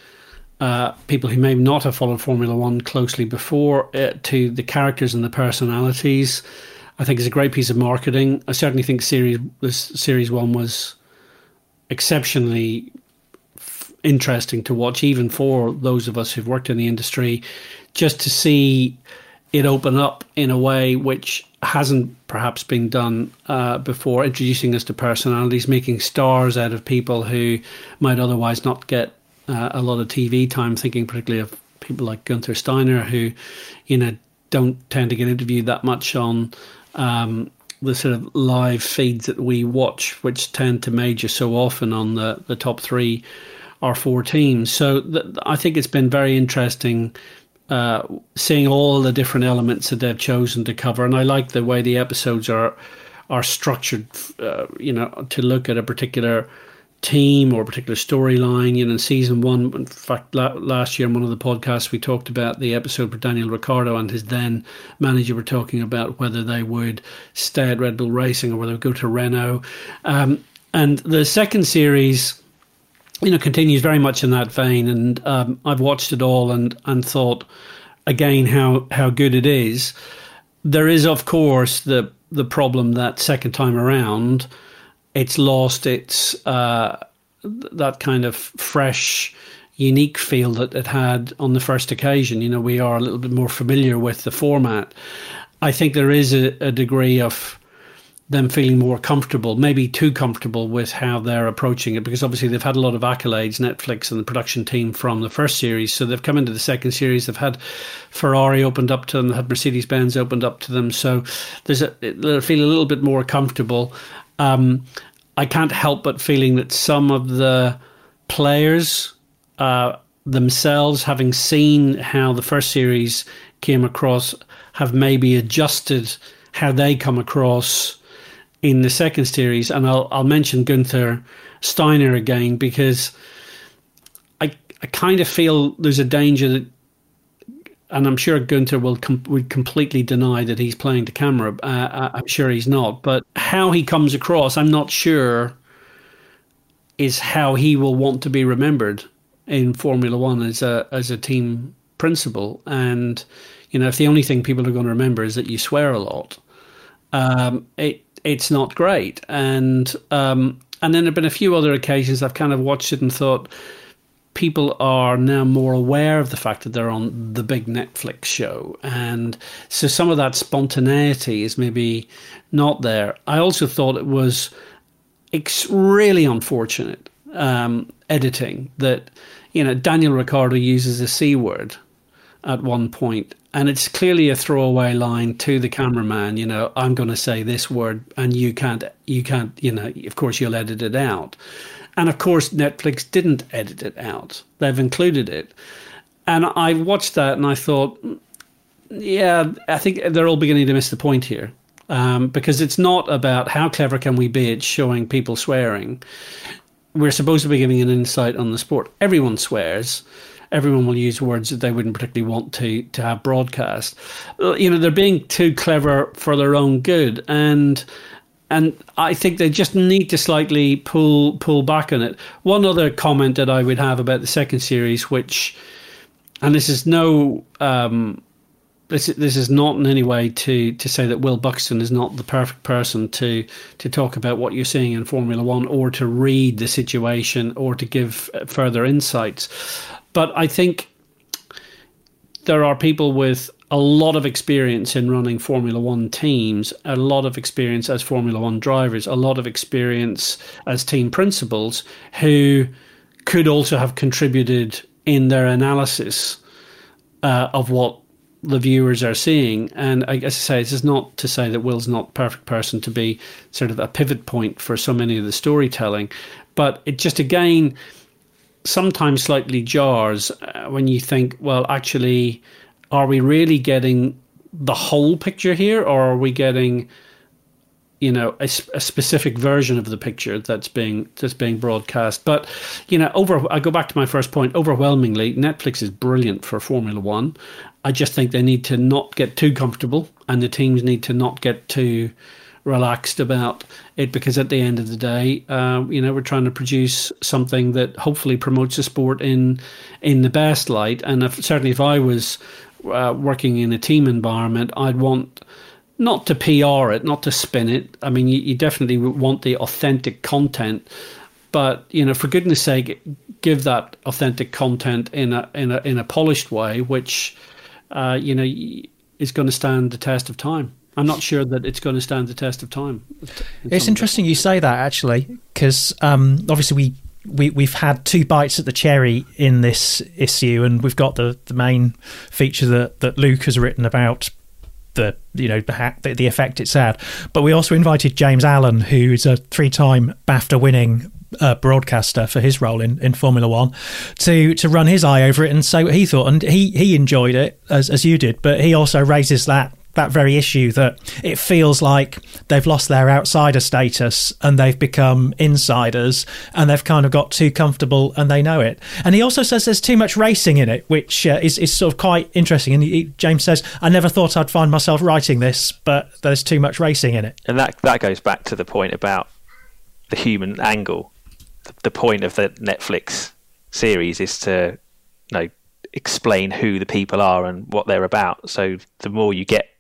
uh, people who may not have followed Formula One closely before uh, to the characters and the personalities. I think it's a great piece of marketing. I certainly think series this series one was exceptionally f- interesting to watch, even for those of us who've worked in the industry, just to see it open up in a way which hasn't perhaps been done uh, before, introducing us to personalities, making stars out of people who might otherwise not get uh, a lot of T V time, thinking particularly of people like Gunther Steiner, who, you know, don't tend to get interviewed that much on um the sort of live feeds that we watch, which tend to major so often on the, the top three or four teams. So th- I think it's been very interesting uh, seeing all the different elements that they've chosen to cover. And I like the way the episodes are are structured, uh, you know, to look at a particular team or a particular storyline. You know, in season one, in fact, la- last year in one of the podcasts, we talked about the episode where Daniel Ricciardo and his then manager were talking about whether they would stay at Red Bull Racing or whether they would go to Renault. Um, and the second series you know, continues very much in that vein. And um, I've watched it all and, and thought, again, how, how good it is. There is, of course, the the problem that second time around, it's lost its uh, that kind of fresh, unique feel that it had on the first occasion. You know, we are a little bit more familiar with the format. I think there is a, a degree of them feeling more comfortable, maybe too comfortable with how they're approaching it, because obviously they've had a lot of accolades, Netflix and the production team, from the first series. So they've come into the second series, they've had Ferrari opened up to them, they've had Mercedes-Benz opened up to them. So there's a, they feel a little bit more comfortable. Um, I can't help but feeling that some of the players uh, themselves, having seen how the first series came across, have maybe adjusted how they come across in the second series. And I'll I'll mention Gunther Steiner again, because I I kind of feel there's a danger that, and I'm sure Gunther will com- would completely deny that he's playing to camera. Uh, I'm sure he's not. But how he comes across, I'm not sure, is how he will want to be remembered in Formula One as a as a team principal. And you know, if the only thing people are going to remember is that you swear a lot, um, it it's not great. And um, and then there have been a few other occasions I've kind of watched it and thought, people are now more aware of the fact that they're on the big Netflix show. And so some of that spontaneity is maybe not there. I also thought it was ex- really unfortunate um, editing that, you know, Daniel Ricciardo uses a C word at one point, and it's clearly a throwaway line to the cameraman. You know, I'm going to say this word, and you can't, you can't, you know, of course you'll edit it out. And of course, Netflix didn't edit it out. They've included it. And I watched that and I thought, yeah, I think they're all beginning to miss the point here. Um, because it's not about how clever can we be at showing people swearing. We're supposed to be giving an insight on the sport. Everyone swears. Everyone will use words that they wouldn't particularly want to to have broadcast. You know, they're being too clever for their own good. And And I think they just need to slightly pull pull back on it. One other comment that I would have about the second series, which, and this is no, um, this this is not in any way to, to say that Will Buxton is not the perfect person to to talk about what you're seeing in Formula One, or to read the situation, or to give further insights. But I think there are people with a lot of experience in running Formula One teams, a lot of experience as Formula One drivers, a lot of experience as team principals, who could also have contributed in their analysis uh, of what the viewers are seeing. And I guess I say, this is not to say that Will's not the perfect person to be sort of a pivot point for so many of the storytelling, but it just, again, sometimes slightly jars uh, when you think, well, actually, are we really getting the whole picture here, or are we getting, you know, a, a specific version of the picture that's being that's being broadcast? But, you know, over I go back to my first point. Overwhelmingly, Netflix is brilliant for Formula One. I just think they need to not get too comfortable, and the teams need to not get too relaxed about it, because at the end of the day, uh, you know, we're trying to produce something that hopefully promotes the sport in in the best light. And if, certainly, if I was Uh, working in a team environment, I'd want not to P R it, not to spin it. I mean, you, you definitely want the authentic content, but, you know, for goodness sake, give that authentic content in a in a in a polished way, which uh, you know, is going to stand the test of time. I'm not sure that it's going to stand the test of time. It's interesting you say that, actually, because um, obviously we. We, we've had two bites at the cherry in this issue, and we've got the, the main feature that, that Luke has written about the you know the, the effect it's had. But we also invited James Allen, who is a three-time BAFTA-winning uh, broadcaster, for his role in, in Formula One, to to run his eye over it and say what he thought. And he, he enjoyed it as as you did, but he also raises that. that very issue that it feels like they've lost their outsider status and they've become insiders, and they've kind of got too comfortable and they know it. And he also says there's too much racing in it, which uh, is, is sort of quite interesting. And he, James says, I never thought I'd find myself writing this, but there's too much racing in it. And that that goes back to the point about the human angle. the point of the Netflix series is to, you know, explain who the people are and what they're about. So the more you get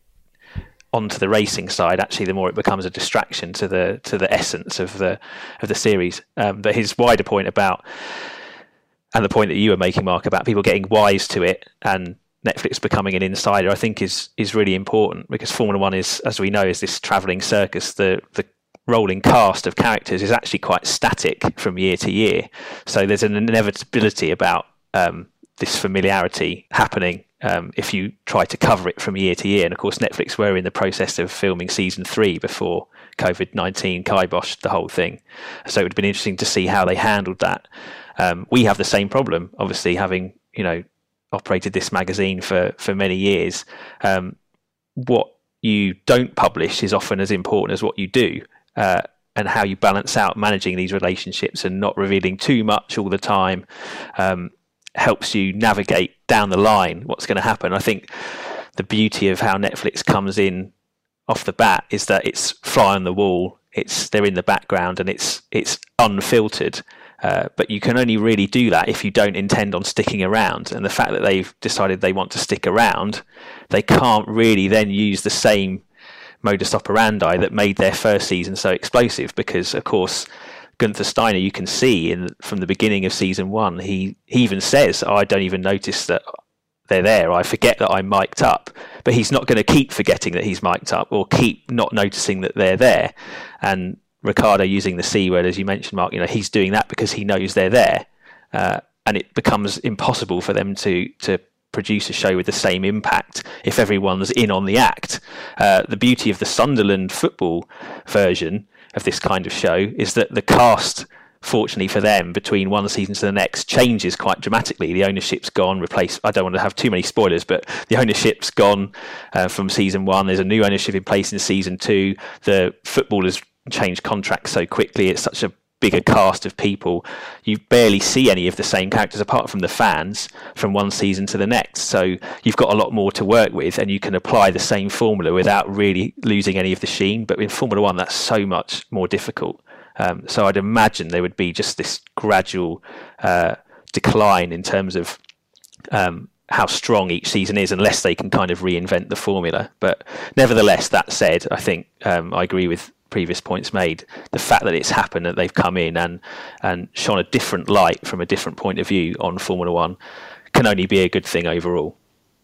onto the racing side, actually, the more it becomes a distraction to the to the essence of the of the series. Um, but his wider point about, and the point that you were making, Mark, about people getting wise to it and Netflix becoming an insider, I think is is really important, because Formula One is, as we know, is this travelling circus. The the rolling cast of characters is actually quite static from year to year. So there's an inevitability about um, this familiarity happening um, if you try to cover it from year to year. And of course, Netflix were in the process of filming season three before COVID nineteen kiboshed the whole thing. So it would have been interesting to see how they handled that. Um, we have the same problem, obviously, having, you know, operated this magazine for, for many years. Um, what you don't publish is often as important as what you do. Uh, and how you balance out managing these relationships and not revealing too much all the time um, helps you navigate down the line what's going to happen. I think the beauty of how Netflix comes in off the bat is that it's fly on the wall. It's they're in the background and it's it's unfiltered. Uh, but you can only really do that if you don't intend on sticking around. And the fact that they've decided they want to stick around, they can't really then use the same modus operandi that made their first season so explosive, because of course Gunther Steiner, you can see in from the beginning of season one, he, he even says, oh, I don't even notice that they're there, I forget that I'm mic'd up. But he's not going to keep forgetting that he's mic'd up or keep not noticing that they're there. And Ricciardo using the C word, as you mentioned, Mark, you know, he's doing that because he knows they're there, uh, and it becomes impossible for them to to produce a show with the same impact if everyone's in on the act. Uh, the beauty of the Sunderland football version of this kind of show is that the cast, fortunately for them, between one season to the next changes quite dramatically. The ownership's gone, replaced. I don't want to have too many spoilers, but the ownership's gone uh, from season one. There's a new ownership in place in season two. The footballers changed contracts so quickly. It's such a bigger cast of people. You barely see any of the same characters apart from the fans from one season to the next. So you've got a lot more to work with, and you can apply the same formula without really losing any of the sheen. But in Formula One, that's so much more difficult. Um, so I'd imagine there would be just this gradual uh, decline in terms of um, how strong each season is, unless they can kind of reinvent the formula. But nevertheless, that said, I think um, I agree with previous points made. The fact that it's happened, that they've come in and and shone a different light from a different point of view on Formula One, can only be a good thing overall.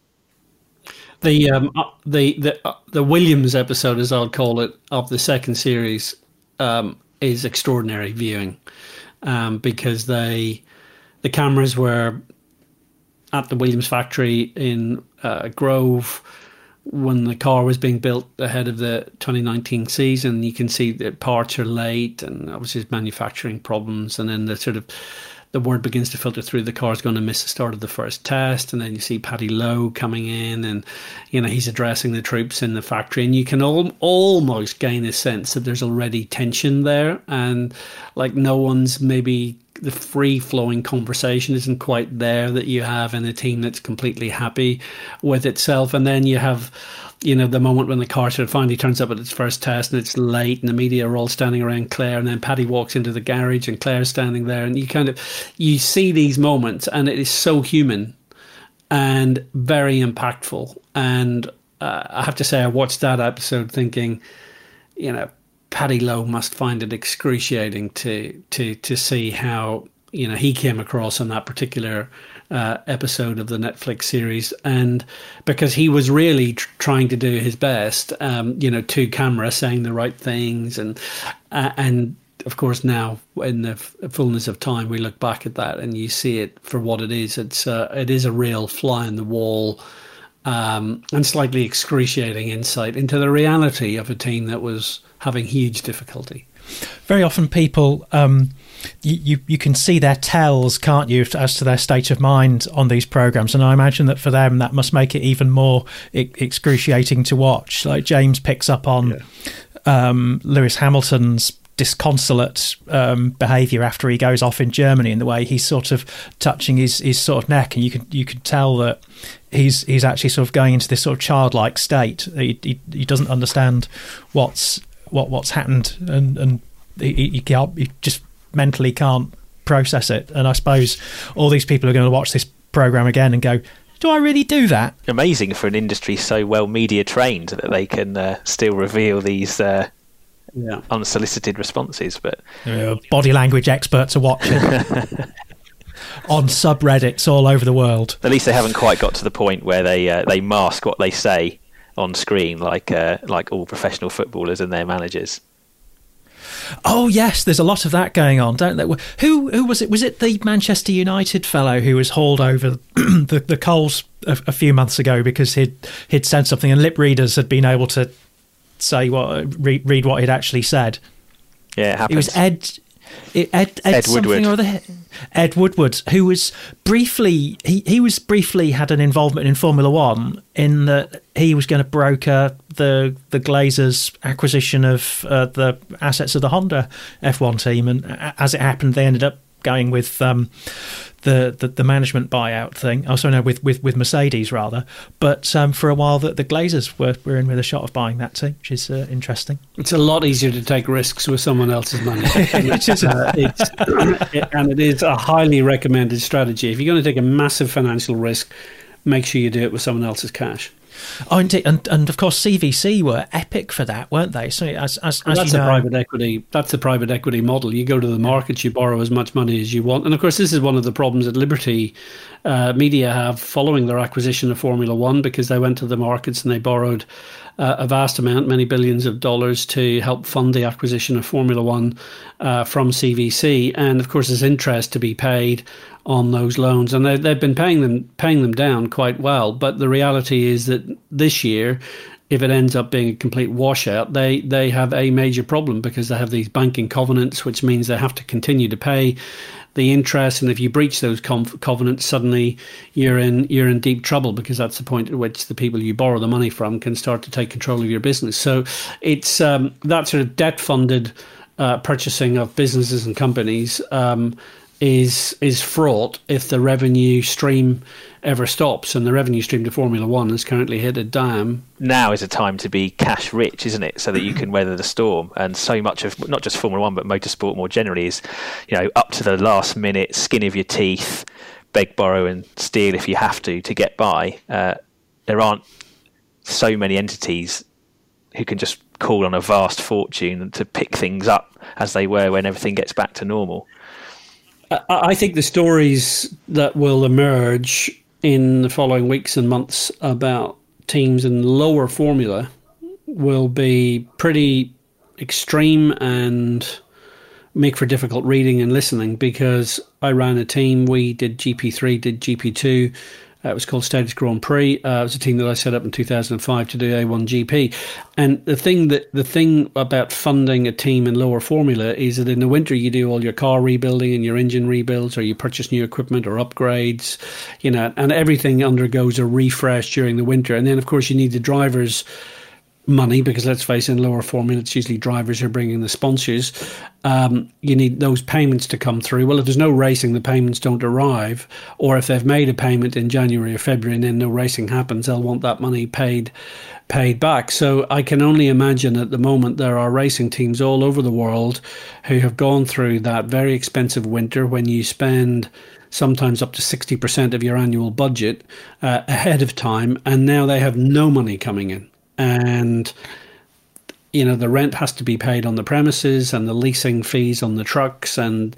The um, the the uh, the Williams episode, as I'll call it, of the second series um, is extraordinary viewing, um, because they the cameras were at the Williams factory in uh, Grove when the car was being built ahead of the twenty nineteen season. You can see that parts are late, and obviously there's manufacturing problems, and then the sort of the word begins to filter through the car's going to miss the start of the first test, and then you see Paddy Lowe coming in, and you know he's addressing the troops in the factory, and you can al- almost gain a sense that there's already tension there, and like no one's maybe the free-flowing conversation isn't quite there that you have in a team that's completely happy with itself. And then you have, you know, the moment when the car sort of finally turns up at its first test and it's late and the media are all standing around Claire, and then Paddy walks into the garage and Claire's standing there, and you kind of, you see these moments, and it is so human and very impactful. And uh, I have to say, I watched that episode thinking, you know, Paddy Lowe must find it excruciating to to to see how, you know, he came across on that particular uh, episode of the Netflix series, and because he was really tr- trying to do his best, um, you know, to camera, saying the right things, and uh, and of course now in the f- fullness of time we look back at that and you see it for what it is. It's uh, it is a real fly in the wall. Um, and slightly excruciating insight into the reality of a team that was having huge difficulty. Very often people, um, you, you, you can see their tells, can't you, as to their state of mind on these programmes. And I imagine that for them, that must make it even more excruciating to watch. Like James picks up on yeah. um, Lewis Hamilton's disconsolate um, behaviour after he goes off in Germany, and the way he's sort of touching his, his sort of neck, and you can you can tell that he's he's actually sort of going into this sort of childlike state. He he, he doesn't understand what's what what's happened, and and he, he, he just mentally can't process it. And I suppose all these people are going to watch this program again and go, do I really do that? Amazing for an industry so well media trained that they can uh, still reveal these uh, yeah. unsolicited responses. But uh, body language experts are watching on subreddits all over the world. At least they haven't quite got to the point where they uh, they mask what they say on screen, like uh, like all professional footballers and their managers. Oh yes, there's a lot of that going on, don't there? Who who was it? Was it the Manchester United fellow who was hauled over the, the coals a, a few months ago because he'd he'd said something, and lip readers had been able to say what read, read what he'd actually said. Yeah, it happens. It was Ed. Ed, Ed, Ed, Ed Woodward. Or other, Ed Woodward, who was briefly he, he was briefly had an involvement in Formula One in that he was going to broker the the Glazers' acquisition of uh, the assets of the Honda F one team, and as it happened, they ended up going with um, the, the the management buyout thing. Oh, sorry, no, with, with, with Mercedes rather. But um, for a while, the, the Glazers were, were in with a shot of buying that team, which is uh, interesting. It's a lot easier to take risks with someone else's money, it is, uh, it's, it, and it is a highly recommended strategy. If you're going to take a massive financial risk, make sure you do it with someone else's cash. Oh, indeed, and and of course C V C were epic for that, weren't they? So as as, as that's you a know, private equity. That's the private equity model. You go to the markets, you borrow as much money as you want, and of course this is one of the problems that Liberty uh, Media have following their acquisition of Formula One, because they went to the markets and they borrowed uh, a vast amount, many billions of dollars, to help fund the acquisition of Formula One uh, from C V C, and of course there's interest to be paid on those loans, and they, they've been paying them paying them down quite well. But the reality is that this year, if it ends up being a complete washout, they they have a major problem, because they have these banking covenants, which means they have to continue to pay the interest. And if you breach those com- covenants, suddenly you're in you're in deep trouble, because that's the point at which the people you borrow the money from can start to take control of your business. So it's um, that sort of debt funded uh, purchasing of businesses and companies. Um, is is fraught if the revenue stream ever stops, and the revenue stream to Formula One has currently hit a dam. Now is a time to be cash rich, isn't it, so that you can weather the storm. And so much of not just Formula One but motorsport more generally is, you know, up to the last minute, skin of your teeth, beg, borrow and steal if you have to to get by. Uh, there aren't so many entities who can just call on a vast fortune to pick things up as they were when everything gets back to normal. I think the stories that will emerge in the following weeks and months about teams in lower formula will be pretty extreme and make for difficult reading and listening, because I ran a team, we did G P three, did G P two, uh, it was called Status Grand Prix. Uh, it was a team that I set up in two thousand five to do A one G P. And the thing that the thing about funding a team in lower formula is that in the winter you do all your car rebuilding and your engine rebuilds, or you purchase new equipment or upgrades, you know, and everything undergoes a refresh during the winter. And then of course you need the drivers' money, because let's face it, in lower formula it's usually drivers who are bringing the sponsors. Um, you need those payments to come through. Well, if there's no racing, the payments don't arrive, or if they've made a payment in January or February and then no racing happens, they'll want that money paid paid back. So I can only imagine at the moment there are racing teams all over the world who have gone through that very expensive winter when you spend sometimes up to sixty percent of your annual budget uh, ahead of time, and now they have no money coming in. And, you know, the rent has to be paid on the premises, and the leasing fees on the trucks, and,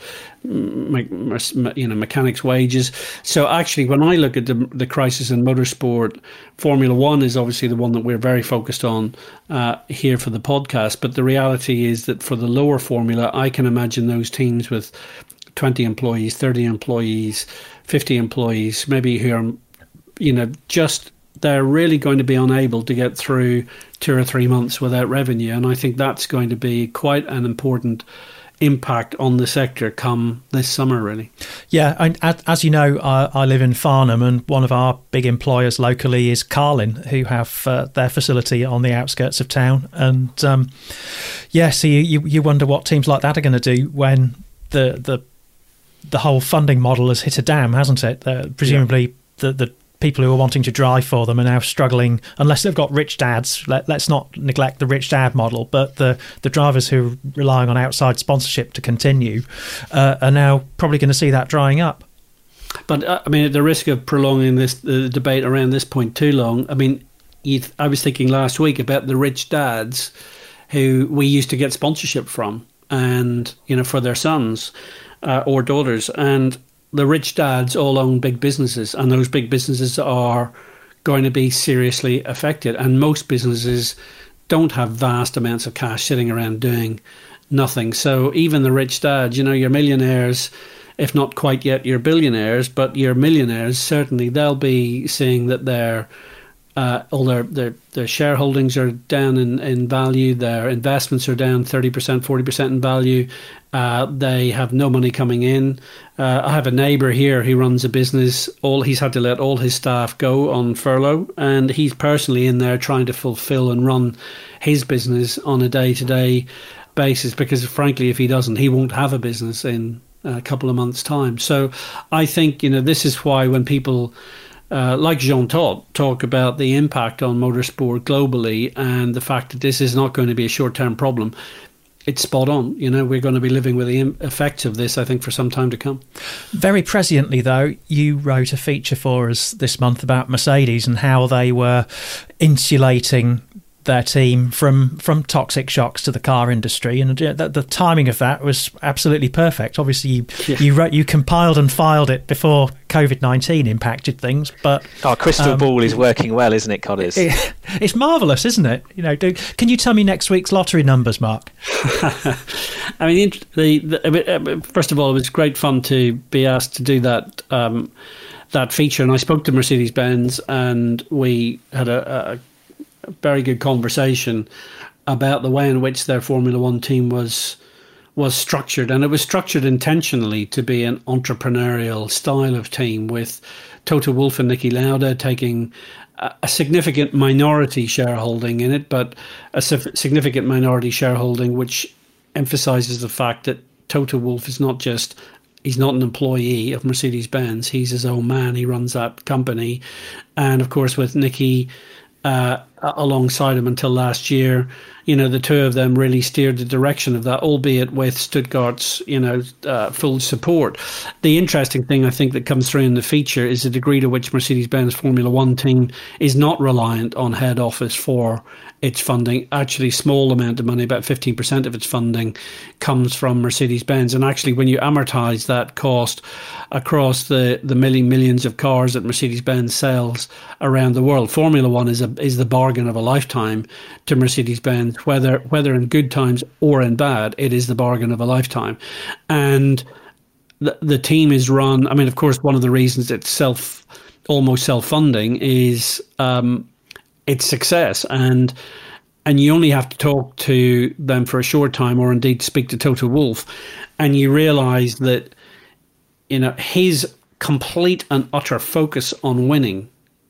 you know, mechanics' wages. So actually, when I look at the, the crisis in motorsport, Formula One is obviously the one that we're very focused on uh, here for the podcast. But the reality is that for the lower formula, I can imagine those teams with twenty employees, thirty employees, fifty employees, maybe who are, you know, just... they're really going to be unable to get through two or three months without revenue. And I think that's going to be quite an important impact on the sector come this summer, really. Yeah, and as you know, I, I live in Farnham, and one of our big employers locally is Carlin, who have uh, their facility on the outskirts of town. And um, yeah, so you, you, you wonder what teams like that are going to do when the the the whole funding model has hit a dam, hasn't it? Uh, presumably yeah. the, the people who are wanting to drive for them are now struggling, unless they've got rich dads. Let, let's not neglect the rich dad model, but the, the drivers who are relying on outside sponsorship to continue uh, are now probably going to see that drying up. But, uh, I mean, at the risk of prolonging this the debate around this point too long, I mean, you th- I was thinking last week about the rich dads who we used to get sponsorship from, and, you know, for their sons uh, or daughters. And the rich dads all own big businesses, and those big businesses are going to be seriously affected. And most businesses don't have vast amounts of cash sitting around doing nothing. So even the rich dads, you know, your millionaires, if not quite yet your billionaires, but your millionaires, certainly they'll be seeing that their uh, all their, their their shareholdings are down in, in value, their investments are down thirty percent, forty percent in value. Uh, they have no money coming in. Uh, I have a neighbour here who runs a business. All he's had to let all his staff go on furlough, and he's personally in there trying to fulfil and run his business on a day-to-day basis, because frankly, if he doesn't, he won't have a business in a couple of months' time. So I think, you know, this is why when people uh, like Jean Todt talk about the impact on motorsport globally and the fact that this is not going to be a short-term problem, it's spot on. You know, we're going to be living with the effects of this, I think, for some time to come. Very presciently, though, you wrote a feature for us this month about Mercedes and how they were insulating their team from from toxic shocks to the car industry, and the, the timing of that was absolutely perfect. Obviously, you yeah. you wrote, you compiled and filed it before COVID nineteen impacted things, but our crystal um, ball is working well, isn't it, Codders? It, it's marvellous, isn't it? You know, do, can you tell me next week's lottery numbers, Mark? I mean, the, the, first of all, it was great fun to be asked to do that um, that feature, and I spoke to Mercedes-Benz, and we had a, a very good conversation about the way in which their Formula One team was was structured, and it was structured intentionally to be an entrepreneurial style of team, with Toto Wolff and Niki Lauda taking a, a significant minority shareholding in it, but a significant minority shareholding which emphasizes the fact that Toto Wolff is not just he's not an employee of Mercedes-Benz, he's his own man, he runs that company. And of course with Niki Uh, alongside him until last year, you know, the two of them really steered the direction of that, albeit with Stuttgart's, you know, uh, full support. The interesting thing I think that comes through in the feature is the degree to which Mercedes-Benz Formula One team is not reliant on head office for its funding. Actually, small amount of money, about fifteen percent of its funding, comes from Mercedes-Benz. And actually, when you amortize that cost across the, the million, millions of cars that Mercedes-Benz sells around the world, Formula One is a is the bargain of a lifetime to Mercedes-Benz, whether whether in good times or in bad, it is the bargain of a lifetime. And the, the team is run, I mean, of course, one of the reasons it's self, almost self-funding is um, its success. And and you only have to talk to them for a short time, or indeed speak to Toto Wolff, and you realise that, you know, his complete and utter focus on winning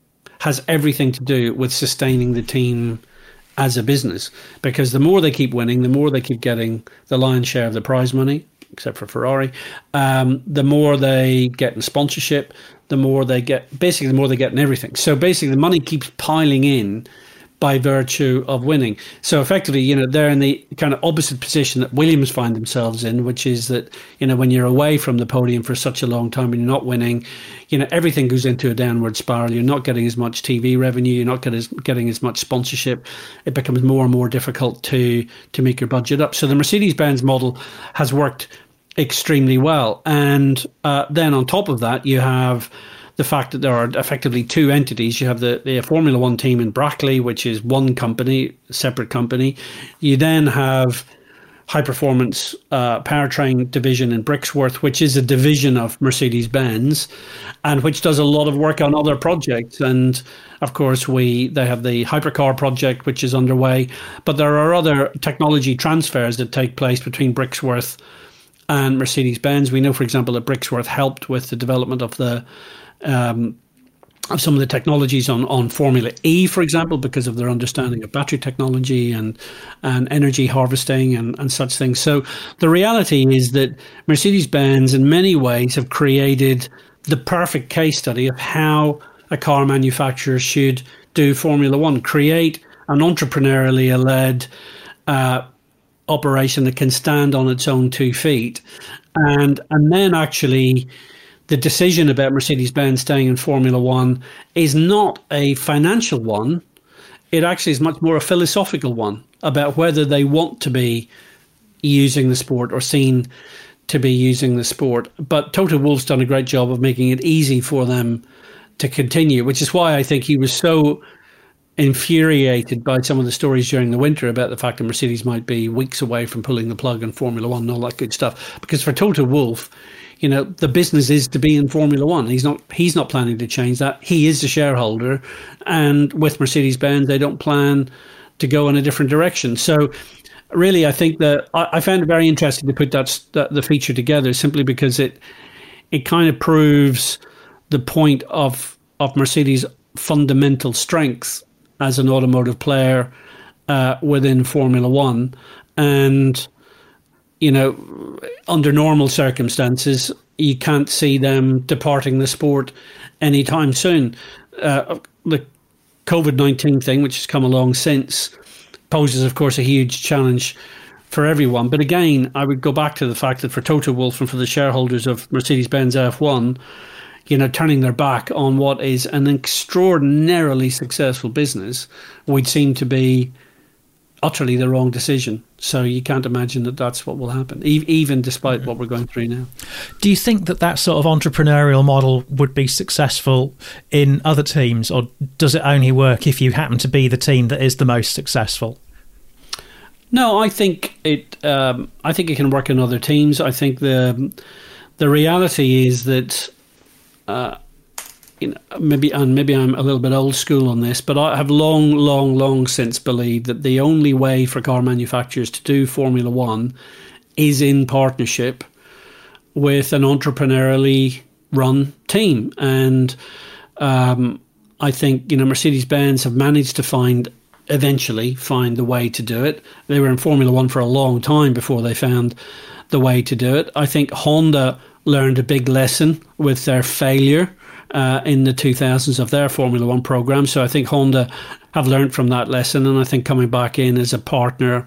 has everything to do with sustaining the team as a business. Because the more they keep winning, the more they keep getting the lion's share of the prize money, except for Ferrari. Um, the more they get in sponsorship, the more they get, basically the more they get in everything. So basically the money keeps piling in by virtue of winning. So effectively, you know, they're in the kind of opposite position that Williams find themselves in, which is that, you know, when you're away from the podium for such a long time and you're not winning, you know, everything goes into a downward spiral. You're not getting as much T V revenue. You're not getting as, getting as much sponsorship. It becomes more and more difficult to, to make your budget up. So the Mercedes-Benz model has worked extremely well. And uh, then on top of that, you have the fact that there are effectively two entities. You have the, the Formula One team in Brackley, which is one company, a separate company. You then have High Performance uh, Powertrain division in Brixworth, which is a division of Mercedes-Benz, and which does a lot of work on other projects. And of course, we they have the Hypercar project, which is underway. But there are other technology transfers that take place between Brixworth and Mercedes-Benz. We know, for example, that Brixworth helped with the development of the Um, of some of the technologies on, on Formula E, for example, because of their understanding of battery technology and and energy harvesting and, and such things. So the reality is that Mercedes-Benz in many ways have created the perfect case study of how a car manufacturer should do Formula One. Create an entrepreneurially led uh, operation that can stand on its own two feet. And and then actually the decision about Mercedes-Benz staying in Formula One is not a financial one. It actually is much more a philosophical one about whether they want to be using the sport or seen to be using the sport. But Toto Wolff's done a great job of making it easy for them to continue, which is why I think he was so infuriated by some of the stories during the winter about the fact that Mercedes might be weeks away from pulling the plug on Formula One and all that good stuff. Because for Toto Wolff, you know, the business is to be in Formula One. He's not he's not planning to change that. He is the shareholder. And with Mercedes-Benz, they don't plan to go in a different direction. So really, I think that I, I found it very interesting to put that, that the feature together simply because it it kind of proves the point of of Mercedes' fundamental strength as an automotive player uh, within Formula One. And, you know, under normal circumstances, you can't see them departing the sport anytime soon. Uh, the COVID nineteen thing, which has come along since, poses, of course, a huge challenge for everyone. But again, I would go back to the fact that for Toto Wolff and for the shareholders of Mercedes-Benz F one, you know, turning their back on what is an extraordinarily successful business would seem to be utterly the wrong decision. So you can't imagine that that's what will happen, e- even despite what we're going through now. Do you think that that sort of entrepreneurial model would be successful in other teams, or does it only work if you happen to be the team that is the most successful? No, I think it. Um, I think it can work in other teams. I think the the reality is that, uh, you know, maybe and maybe I'm a little bit old school on this, but I have long, long, long since believed that the only way for car manufacturers to do Formula One is in partnership with an entrepreneurially run team, and um, I think you know Mercedes-Benz have managed to find. eventually find the way to do it. They were in Formula One for a long time before they found the way to do it. I think Honda learned a big lesson with their failure uh, in the two thousands of their Formula One program. So I think Honda have learned from that lesson, and I think coming back in as a partner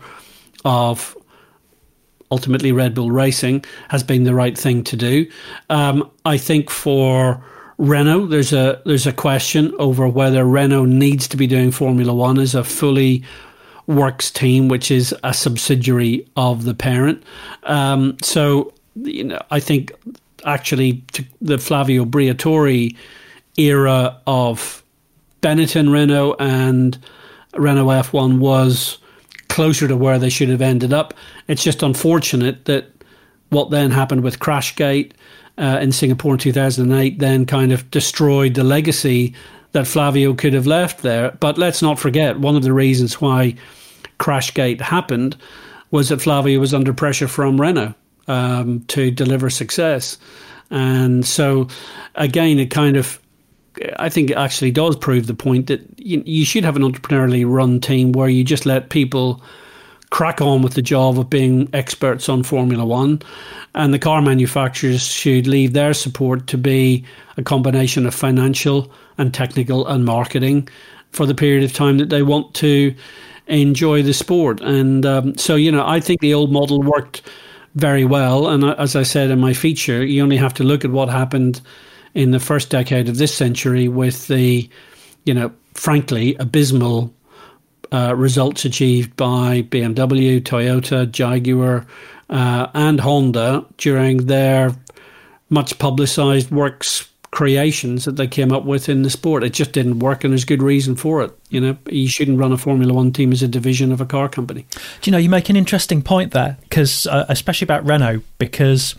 of ultimately Red Bull Racing has been the right thing to do. Um, I think for Renault, there's a there's a question over whether Renault needs to be doing Formula One as a fully works team, which is a subsidiary of the parent. Um, so, you know, I think actually to the Flavio Briatore era of Benetton Renault and Renault F one was closer to where they should have ended up. It's just unfortunate that what then happened with Crashgate Uh, in Singapore in two thousand eight then kind of destroyed the legacy that Flavio could have left there. But let's not forget, one of the reasons why Crashgate happened was that Flavio was under pressure from Renault um, to deliver success. And so, again, it kind of, I think it actually does prove the point that you, you should have an entrepreneurially run team where you just let people crack on with the job of being experts on Formula One, and the car manufacturers should leave their support to be a combination of financial and technical and marketing for the period of time that they want to enjoy the sport. And um, so, you know, I think the old model worked very well. And as I said in my feature, you only have to look at what happened in the first decade of this century with the, you know, frankly, abysmal Uh, results achieved by B M W, Toyota, Jaguar, uh, and Honda during their much publicized works creations that they came up with in the sport. It just didn't work, and there's good reason for it. You know, you shouldn't run a Formula One team as a division of a car company. Do you know, you make an interesting point there, because uh, especially about Renault, because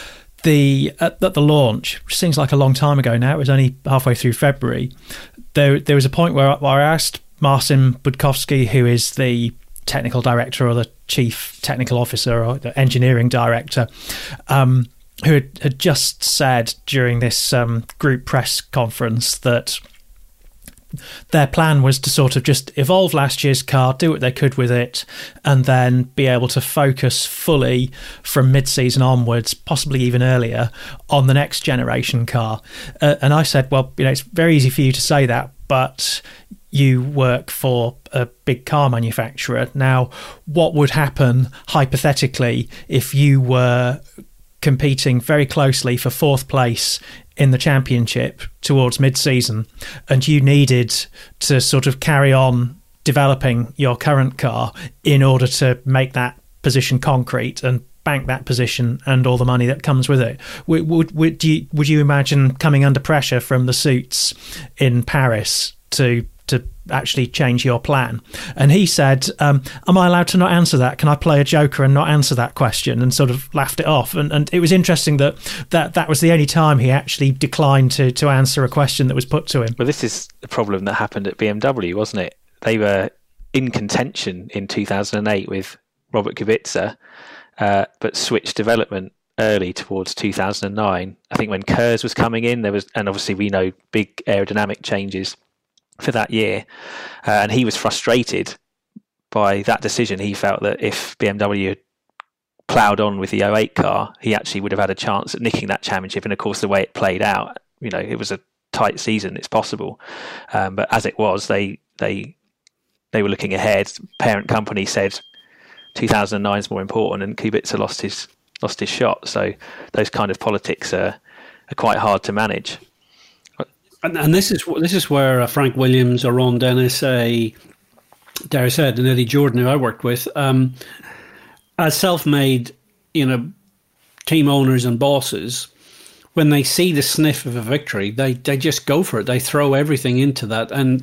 the at, at the launch, which seems like a long time ago now, it was only halfway through February. There, there was a point where, where I asked Marcin Budkowski, who is the technical director or the chief technical officer or the engineering director, um, who had, had just said during this um, group press conference that their plan was to sort of just evolve last year's car, do what they could with it, and then be able to focus fully from mid-season onwards, possibly even earlier, on the next generation car. Uh, and I said, well, you know, it's very easy for you to say that, but you work for a big car manufacturer. Now, what would happen hypothetically if you were competing very closely for fourth place in the championship towards mid-season, and you needed to sort of carry on developing your current car in order to make that position concrete and bank that position and all the money that comes with it? Would, would, would, you, would you imagine coming under pressure from the suits in Paris to to actually change your plan? And he said, um, am I allowed to not answer that? Can I play a joker and not answer that question? And sort of laughed it off. And, and it was interesting that, that that was the only time he actually declined to, to answer a question that was put to him. Well, this is the problem that happened at B M W, wasn't it? They were in contention in two thousand eight with Robert Kubica, uh, but switched development early towards two thousand nine. I think when Kurz was coming in, there was, and obviously we know big aerodynamic changes for that year, uh, and he was frustrated by that decision. He felt that if B M W had ploughed on with the oh eight car, he actually would have had a chance at nicking that championship. And of course, the way it played out, you know, it was a tight season. It's possible, um, but as it was, they they they were looking ahead. Parent company said two thousand nine is more important, and Kubica lost his lost his shot. So those kind of politics are are quite hard to manage. And, and this is this is where uh, Frank Williams, or Ron Dennis, a Dare I said, and Eddie Jordan, who I worked with, um, as self-made, you know, team owners and bosses, when they see the sniff of a victory, they they just go for it. They throw everything into that. And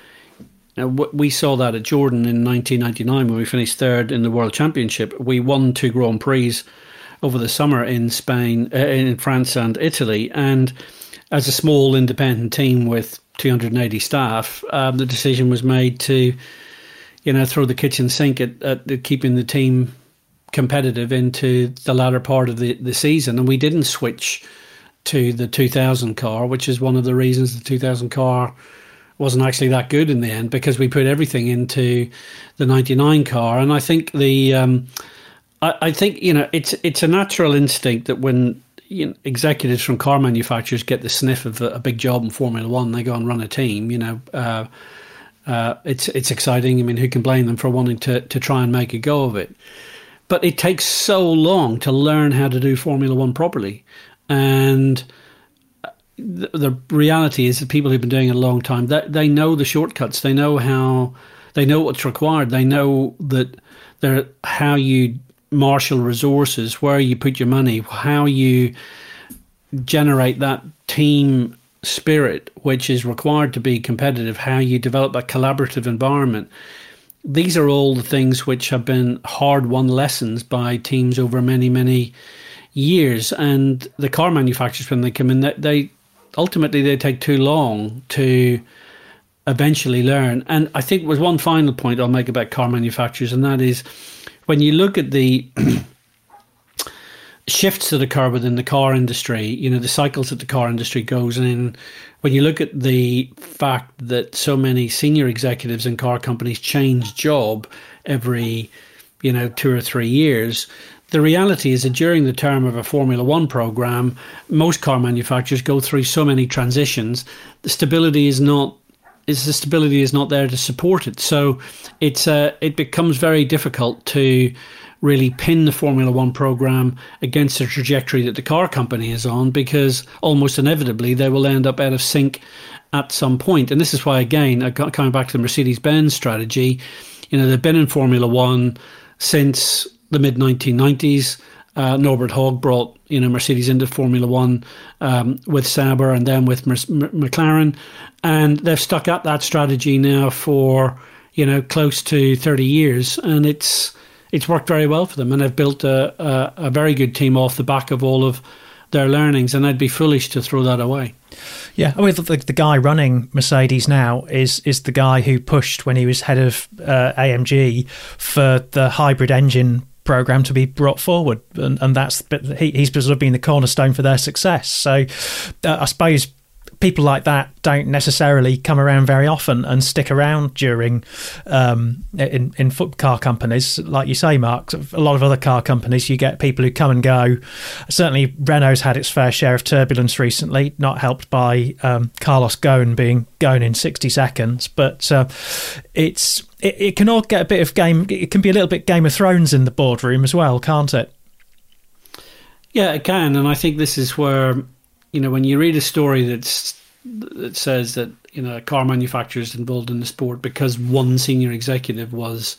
you know, we saw that at Jordan in nineteen ninety-nine when we finished third in the World Championship. We won two Grand Prix over the summer in Spain, uh, in France and Italy, and as a small independent team with two hundred eighty staff, um, the decision was made to, you know, throw the kitchen sink at, at keeping the team competitive into the latter part of the, the season. And we didn't switch to the two thousand car, which is one of the reasons the two thousand car wasn't actually that good in the end, because we put everything into the ninety-nine car. And I think the, um, I, I think, you know, it's it's a natural instinct that when, you know, executives from car manufacturers get the sniff of a, a big job in Formula One, they go and run a team. You know, uh, uh, it's it's exciting. I mean, who can blame them for wanting to to try and make a go of it? But it takes so long to learn how to do Formula One properly, and the, the reality is that people who've been doing it a long time, they, they know the shortcuts. They know how. They know what's required. They know that they're how you marshal resources, where you put your money, how you generate that team spirit which is required to be competitive, how you develop a collaborative environment. These are all the things which have been hard-won lessons by teams over many, many years. And the car manufacturers, when they come in, they, they ultimately they take too long to eventually learn. And I think there's one final point I'll make about car manufacturers, and that is, when you look at the shifts that occur within the car industry, you know, the cycles that the car industry goes in, when you look at the fact that so many senior executives in car companies change job every, you know, two or three years, the reality is that during the term of a Formula One program, most car manufacturers go through so many transitions, the stability is not is the stability is not there to support it. So it's uh, it becomes very difficult to really pin the Formula One program against the trajectory that the car company is on, because almost inevitably they will end up out of sync at some point. And this is why, again, coming back to the Mercedes-Benz strategy, you know, they've been in Formula One since the mid nineteen nineties. Uh, Norbert Hogg brought, you know, Mercedes into Formula One um, with Sauber and then with Mer- McLaren, and they've stuck at that strategy now for, you know, close to thirty years, and it's it's worked very well for them, and they've built a, a, a very good team off the back of all of their learnings, and I'd be foolish to throw that away. Yeah, I mean, the, the guy running Mercedes now is is the guy who pushed, when he was head of uh, A M G, for the hybrid engine program to be brought forward, and, and that's he, he's sort of been the cornerstone for their success. So uh, I suppose people like that don't necessarily come around very often and stick around during um, in in foot car companies, like you say, Mark. A lot of other car companies, you get people who come and go. Certainly, Renault's had its fair share of turbulence recently, not helped by um, Carlos Ghosn being gone in sixty seconds. But uh, it's it, it can all get a bit of game. It can be a little bit Game of Thrones in the boardroom as well, can't it? Yeah, it can, and I think this is where, you know, when you read a story that's that says that, you know, a car manufacturer is involved in the sport because one senior executive was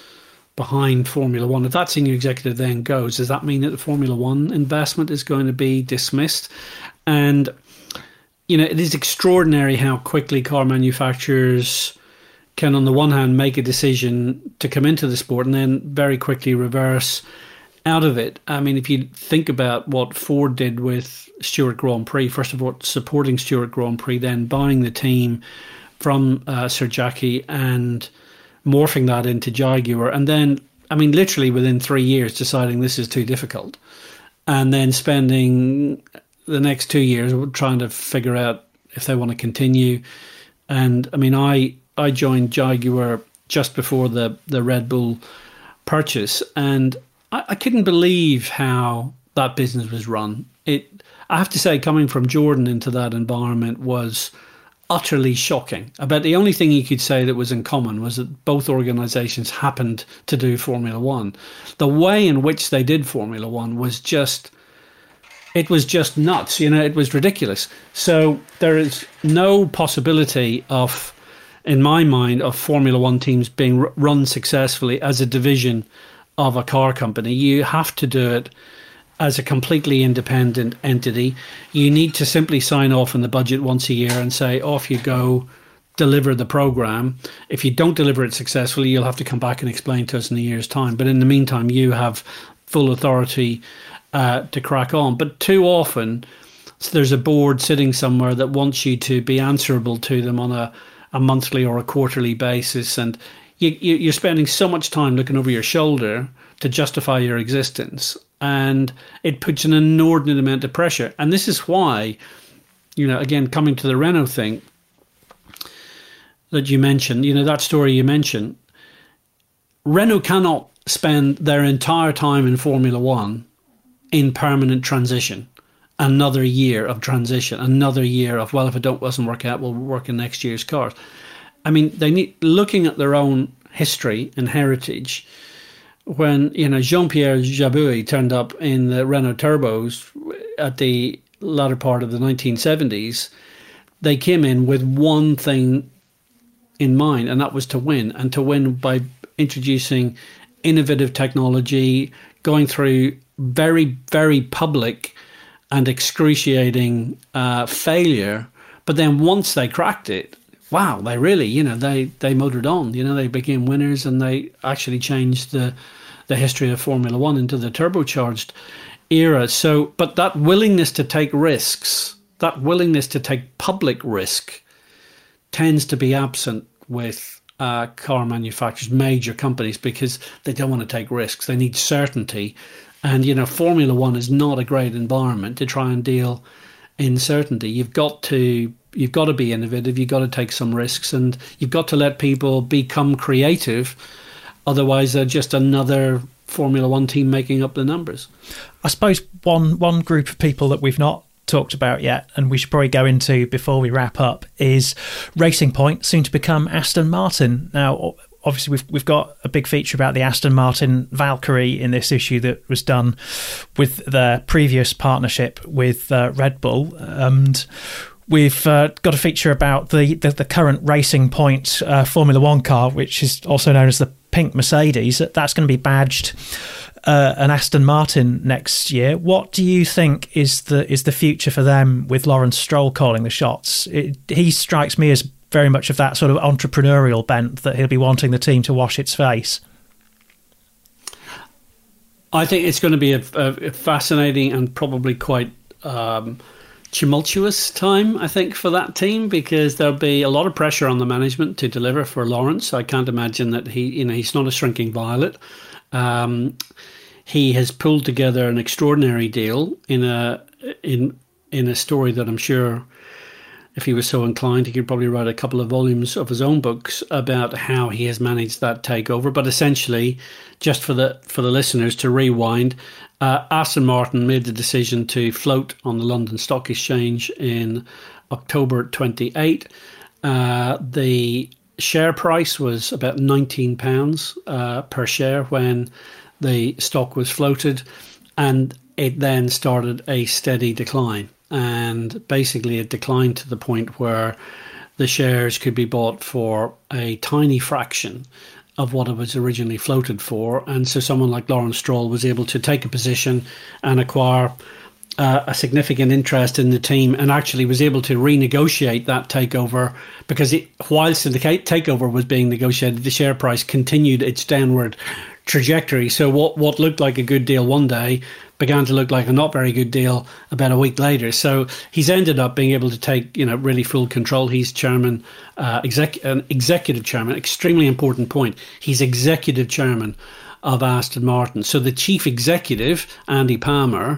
behind Formula One. If that senior executive then goes, does that mean that the Formula One investment is going to be dismissed? And, you know, it is extraordinary how quickly car manufacturers can, on the one hand, make a decision to come into the sport and then very quickly reverse out of it. I mean, if you think about what Ford did with Stewart Grand Prix, first of all, supporting Stewart Grand Prix, then buying the team from uh, Sir Jackie and morphing that into Jaguar, and then, I mean, literally within three years deciding this is too difficult, and then spending the next two years trying to figure out if they want to continue. And I mean, I I joined Jaguar just before the, the Red Bull purchase, and I couldn't believe how that business was run. It, I have to say, coming from Jordan into that environment was utterly shocking. I bet the only thing you could say that was in common was that both organisations happened to do Formula One. The way in which they did Formula One was just, it was just nuts. You know, it was ridiculous. So there is no possibility of, in my mind, of Formula One teams being run successfully as a division of a car company. You have to do it as a completely independent entity. You need to simply sign off on the budget once a year and say, off you go, deliver the program. If you don't deliver it successfully, you'll have to come back and explain to us in a year's time. But in the meantime, you have full authority uh, to crack on. But too often, there's a board sitting somewhere that wants you to be answerable to them on a, a monthly or a quarterly basis, and You, you, you're spending so much time looking over your shoulder to justify your existence, and it puts an inordinate amount of pressure. And this is why, you know, again, coming to the Renault thing that you mentioned, you know, that story you mentioned, Renault cannot spend their entire time in Formula One in permanent transition. Another year of transition, another year of, well, if it don't doesn't work out, we'll work in next year's cars. I mean, they need, looking at their own history and heritage, when, you know, Jean-Pierre Jabouille turned up in the Renault Turbos at the latter part of the nineteen seventies, they came in with one thing in mind, and that was to win, and to win by introducing innovative technology, going through very, very public and excruciating uh, failure. But then once they cracked it, wow, they really, you know, they, they motored on. You know, they became winners, and they actually changed the the history of Formula One into the turbocharged era. So, but that willingness to take risks, that willingness to take public risk, tends to be absent with uh, car manufacturers, major companies, because they don't want to take risks. They need certainty. And, you know, Formula One is not a great environment to try and deal in certainty. You've got to... You've got to be innovative, you've got to take some risks, and you've got to let people become creative. Otherwise, they're just another Formula One team making up the numbers. I suppose one one group of people that we've not talked about yet, and we should probably go into before we wrap up, is Racing Point, soon to become Aston Martin. Now, obviously, we've we've got a big feature about the Aston Martin Valkyrie in this issue that was done with their previous partnership with uh, Red Bull, and we've uh, got a feature about the, the, the current Racing Point uh, Formula One car, which is also known as the Pink Mercedes. That's going to be badged uh, an Aston Martin next year. What do you think is the is the future for them with Lawrence Stroll calling the shots? It, he strikes me as very much of that sort of entrepreneurial bent that he'll be wanting the team to wash its face. I think it's going to be a, a fascinating and probably quite... Um, tumultuous time, I think, for that team, because there'll be a lot of pressure on the management to deliver for Lawrence. I can't imagine that he, you know, he's not a shrinking violet. Um, he has pulled together an extraordinary deal in a in in a story that I'm sure if he was so inclined, he could probably write a couple of volumes of his own books about how he has managed that takeover. But essentially, just for the for the listeners to rewind, uh, Aston Martin made the decision to float on the London Stock Exchange in October twenty-eighth. Uh, the share price was about nineteen pounds uh, per share when the stock was floated, and it then started a steady decline. And basically it declined to the point where the shares could be bought for a tiny fraction of what it was originally floated for. And so someone like Lawrence Stroll was able to take a position and acquire uh, a significant interest in the team, and actually was able to renegotiate that takeover, because it, whilst the takeover was being negotiated, the share price continued its downward trajectory. So what, what looked like a good deal one day began to look like a not very good deal about a week later. So he's ended up being able to take, you know, really full control. He's chairman, uh, exec, an executive chairman, extremely important point. He's executive chairman of Aston Martin. So the chief executive, Andy Palmer,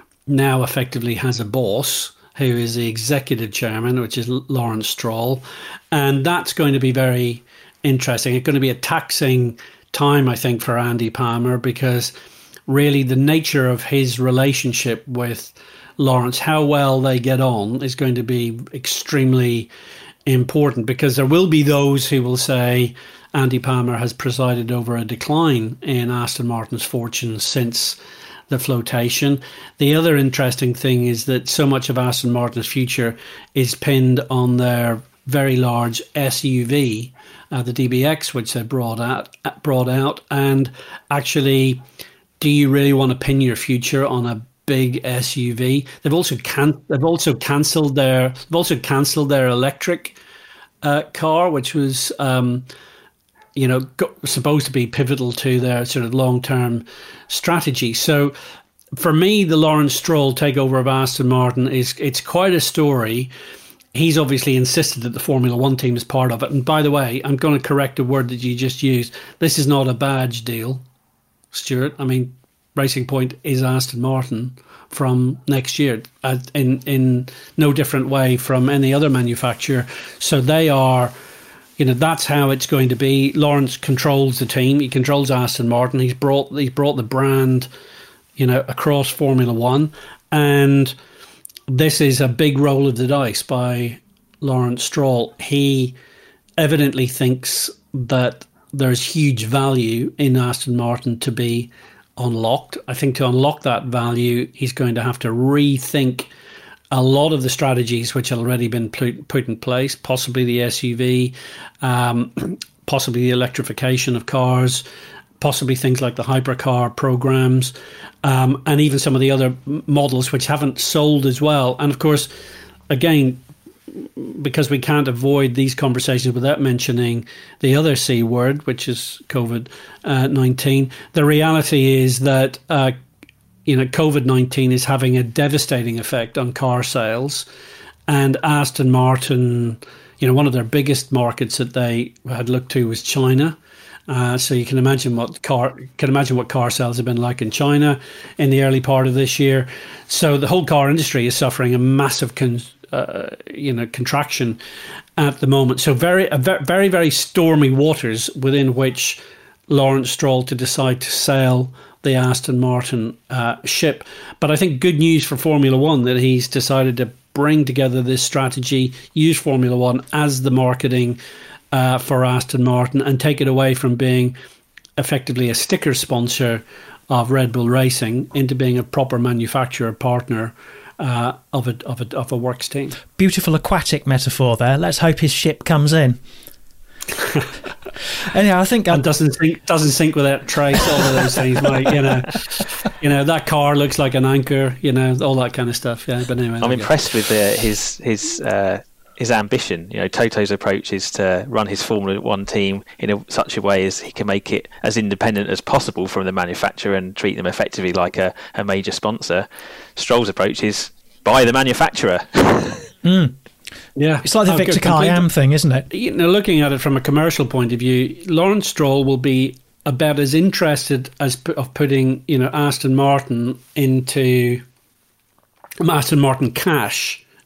now effectively has a boss who is the executive chairman, which is Lawrence Stroll. And that's going to be very interesting. It's going to be a taxing time, I think, for Andy Palmer, because really the nature of his relationship with Lawrence, how well they get on, is going to be extremely important, because there will be those who will say Andy Palmer has presided over a decline in Aston Martin's fortunes since the flotation. The other interesting thing is that so much of Aston Martin's future is pinned on their very large S U V, uh, the D B X, which they brought out, brought out. And actually, do you really want to pin your future on a big S U V? They've also can they've also cancelled their they've also cancelled their electric uh, car, which was um, you know go, supposed to be pivotal to their sort of long term strategy. So, for me, the Lawrence Stroll takeover of Aston Martin is it's quite a story. He's obviously insisted that the Formula One team is part of it. And by the way, I'm going to correct a word that you just used. This is not a badge deal, Stuart. I mean, Racing Point is Aston Martin from next year, uh, in in no different way from any other manufacturer. So they are, you know, that's how it's going to be. Lawrence controls the team. He controls Aston Martin. He's brought he's brought the brand, you know, across Formula One, and this is a big roll of the dice by Lawrence Stroll. He evidently thinks that there's huge value in Aston Martin to be unlocked. I think to unlock that value, he's going to have to rethink a lot of the strategies which have already been put in place, possibly the S U V, um, possibly the electrification of cars, possibly things like the hypercar programs, um, and even some of the other models which haven't sold as well. And of course, again, because we can't avoid these conversations without mentioning the other C word, which is COVID nineteen, the reality is that uh, you know COVID nineteen is having a devastating effect on car sales. And Aston Martin, you know, one of their biggest markets that they had looked to was China. Uh, so you can imagine what car can imagine what car sales have been like in China in the early part of this year. So the whole car industry is suffering a massive con, uh, you know contraction at the moment. So very a very very stormy waters within which Lawrence Stroll to decide to sell the Aston Martin uh, ship. But I think good news for Formula One that he's decided to bring together this strategy, use Formula One as the marketing Uh, for Aston Martin, and take it away from being effectively a sticker sponsor of Red Bull Racing into being a proper manufacturer partner uh, of a of a of a works team. Beautiful aquatic metaphor there. Let's hope his ship comes in. Anyhow, I think and doesn't sink doesn't sink without trace. All of those things, like you know, you know that car looks like an anchor. You know, all that kind of stuff. Yeah, but anyway, I'm impressed with uh, his his. Uh, his ambition. You know, Toto's approach is to run his Formula One team in a, such a way as he can make it as independent as possible from the manufacturer and treat them effectively like a, a major sponsor. Stroll's approach is buy the manufacturer. Mm. Yeah, it's like the oh, Victor Kiam thing, isn't it? You know, looking at it from a commercial point of view, Lawrence Stroll will be about as interested as of putting, you know, Aston Martin into Aston Martin cash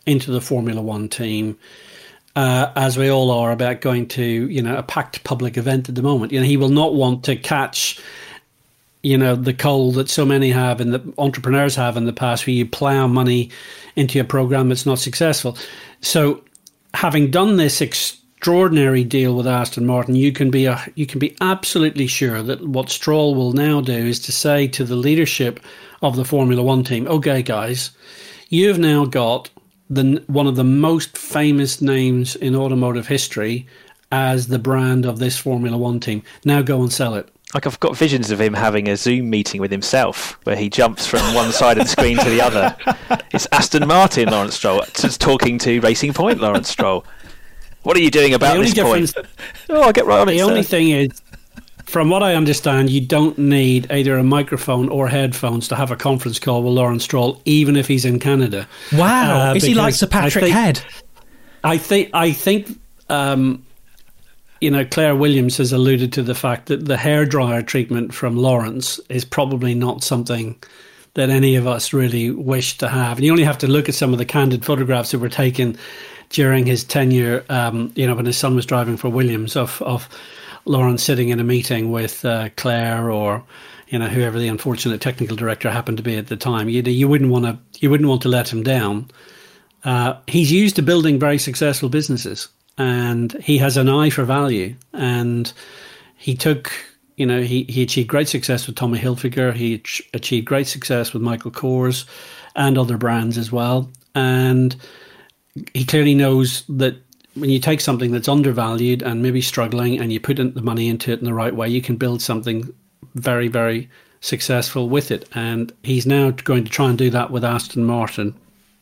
into the Formula One team, uh, as we all are about going to, you know, a packed public event at the moment. You know, he will not want to catch, you know, the cold that so many have and the entrepreneurs have in the past, where you plow money into a program that's not successful. So, having done this extraordinary deal with Aston Martin, you can be a, you can be absolutely sure that what Stroll will now do is to say to the leadership of the Formula One team, okay, guys, you've now got the one of the most famous names in automotive history as the brand of this Formula One team. Now go and sell it. Like, I've got visions of him having a Zoom meeting with himself where he jumps from one side of the screen to the other. It's Aston Martin, Lawrence Stroll, just talking to Racing Point, Lawrence Stroll. What are you doing about this point? Oh, I'll get right on it. The only thing is, from what I understand, you don't need either a microphone or headphones to have a conference call with Lawrence Stroll, even if he's in Canada. Wow, uh, is he like Sir Patrick I think, Head? I think. I think. Um, you know, Claire Williams has alluded to the fact that the hairdryer treatment from Lawrence is probably not something that any of us really wish to have. And you only have to look at some of the candid photographs that were taken during his tenure, um, you know, when his son was driving for Williams, of, of Lawrence sitting in a meeting with uh, Claire or, you know, whoever the unfortunate technical director happened to be at the time. You, you wouldn't want to you wouldn't want to let him down. Uh, he's used to building very successful businesses, and he has an eye for value. And he took, you know, he, he achieved great success with Tommy Hilfiger. He ach- achieved great success with Michael Kors and other brands as well. And he clearly knows that when you take something that's undervalued and maybe struggling and you put in the money into it in the right way, you can build something very, very successful with it. And he's now going to try and do that with Aston Martin,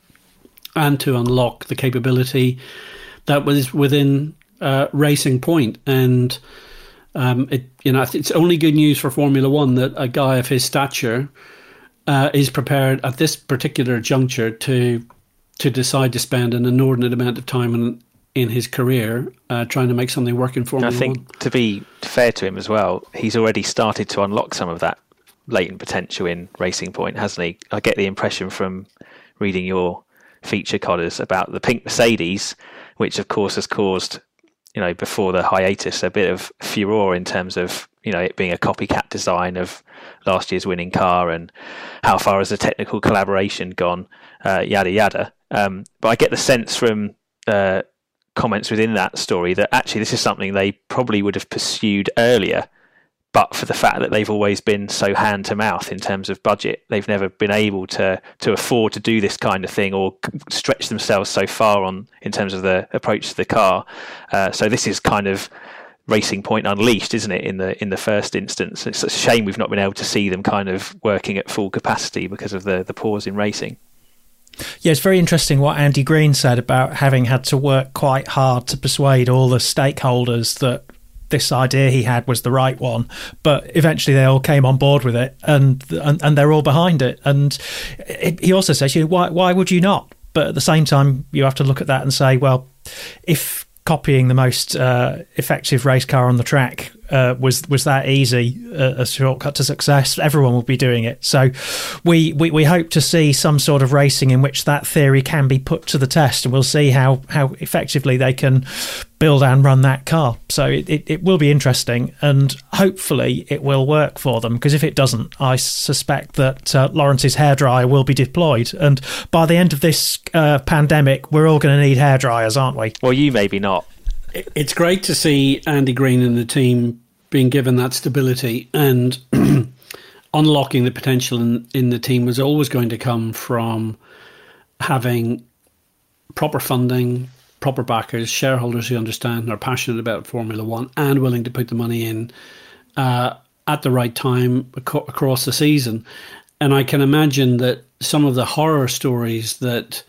and to unlock the capability that was within uh, Racing Point. And um, it, you know, it's only good news for Formula One that a guy of his stature uh, is prepared at this particular juncture to to decide to spend an inordinate amount of time in, in his career uh, trying to make something work in Formula One. I think, One. to be fair to him as well, he's already started to unlock some of that latent potential in Racing Point, hasn't he? I get the impression from reading your feature, Codders, about the pink Mercedes, which of course has caused, you know, before the hiatus, a bit of furore in terms of, you know, it being a copycat design of last year's winning car, and how far has the technical collaboration gone, uh, yada yada. Um, but I get the sense from uh, comments within that story that actually this is something they probably would have pursued earlier, but for the fact that they've always been so hand to mouth in terms of budget, they've never been able to to afford to do this kind of thing or stretch themselves so far on in terms of the approach to the car. Uh, so this is kind of Racing Point unleashed, isn't it? In the in the first instance, it's a shame we've not been able to see them kind of working at full capacity because of the the pause in racing. Yeah, it's very interesting what Andy Green said about having had to work quite hard to persuade all the stakeholders that this idea he had was the right one, but eventually they all came on board with it, and and, and they're all behind it. And it, he also says, you know, why why would you not? But at the same time, you have to look at that and say, well, if copying the most uh, effective race car on the track uh, was was that easy, uh, a shortcut to success, everyone will be doing it. So we, we we hope to see some sort of racing in which that theory can be put to the test, and we'll see how how effectively they can build and run that car. So it, it, it will be interesting, and hopefully it will work for them, because if it doesn't, I suspect that uh, Lawrence's hairdryer will be deployed, and by the end of this uh, pandemic, we're all going to need hairdryers, aren't we? Well, you maybe not. It's great to see Andy Green and the team being given that stability, and unlocking the potential in, in the team was always going to come from having proper funding, proper backers, shareholders who understand and are passionate about Formula One and willing to put the money in uh, at the right time ac- across the season. And I can imagine that some of the horror stories that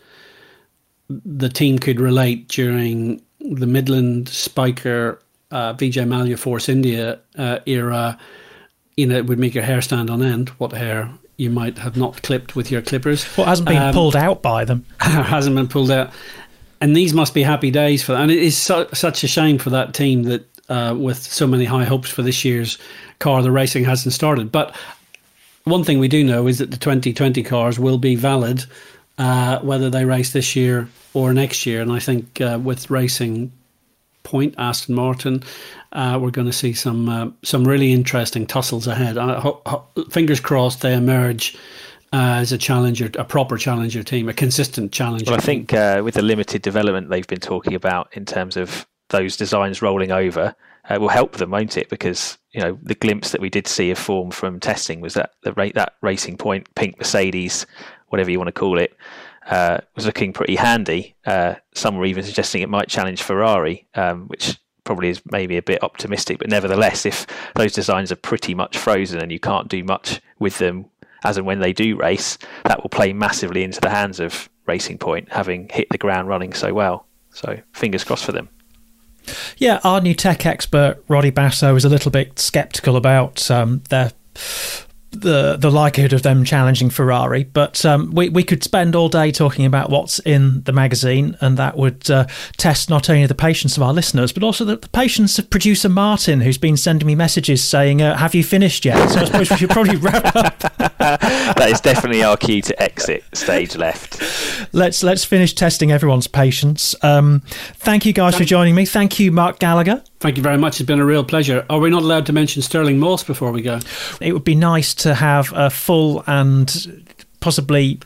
the team could relate during the Midland, Spiker, uh, Vijay Mallya Force India uh, era, you know, it would make your hair stand on end, what hair you might have not clipped with your clippers. Well, it hasn't been um, pulled out by them. hasn't been pulled out. And these must be happy days for that. And it is so, such a shame for that team that uh, with so many high hopes for this year's car, the racing hasn't started. But one thing we do know is that the twenty twenty cars will be valid uh, whether they race this year or next year. And I think uh, with Racing Point, Aston Martin, uh, we're going to see some uh, some really interesting tussles ahead. I ho- ho- fingers crossed they emerge uh, as a challenger, a proper challenger team, a consistent challenger. Well, I team. think uh, with the limited development they've been talking about in terms of those designs rolling over, uh, will help them, won't it? Because you know the glimpse that we did see of form from testing was that the rate that Racing Point pink Mercedes, whatever you want to call it, uh, was looking pretty handy. Uh, some were even suggesting it might challenge Ferrari, um, which probably is maybe a bit optimistic. But nevertheless, if those designs are pretty much frozen and you can't do much with them as and when they do race, that will play massively into the hands of Racing Point, having hit the ground running so well. So fingers crossed for them. Yeah, our new tech expert, Roddy Basso, was a little bit sceptical about um, their the the likelihood of them challenging Ferrari, but um, we, we could spend all day talking about what's in the magazine, and that would uh, test not only the patience of our listeners, but also the, the patience of producer Martin, who's been sending me messages saying, uh, have you finished yet? So I suppose we should probably wrap up. That is definitely our cue to exit stage left. Let's let's finish testing everyone's patience. Um, thank you guys for joining me. Thank you, Mark Gallagher. Thank you very much. It's been a real pleasure. Are we not allowed to mention Stirling Moss before we go? It would be nice to have a full and possibly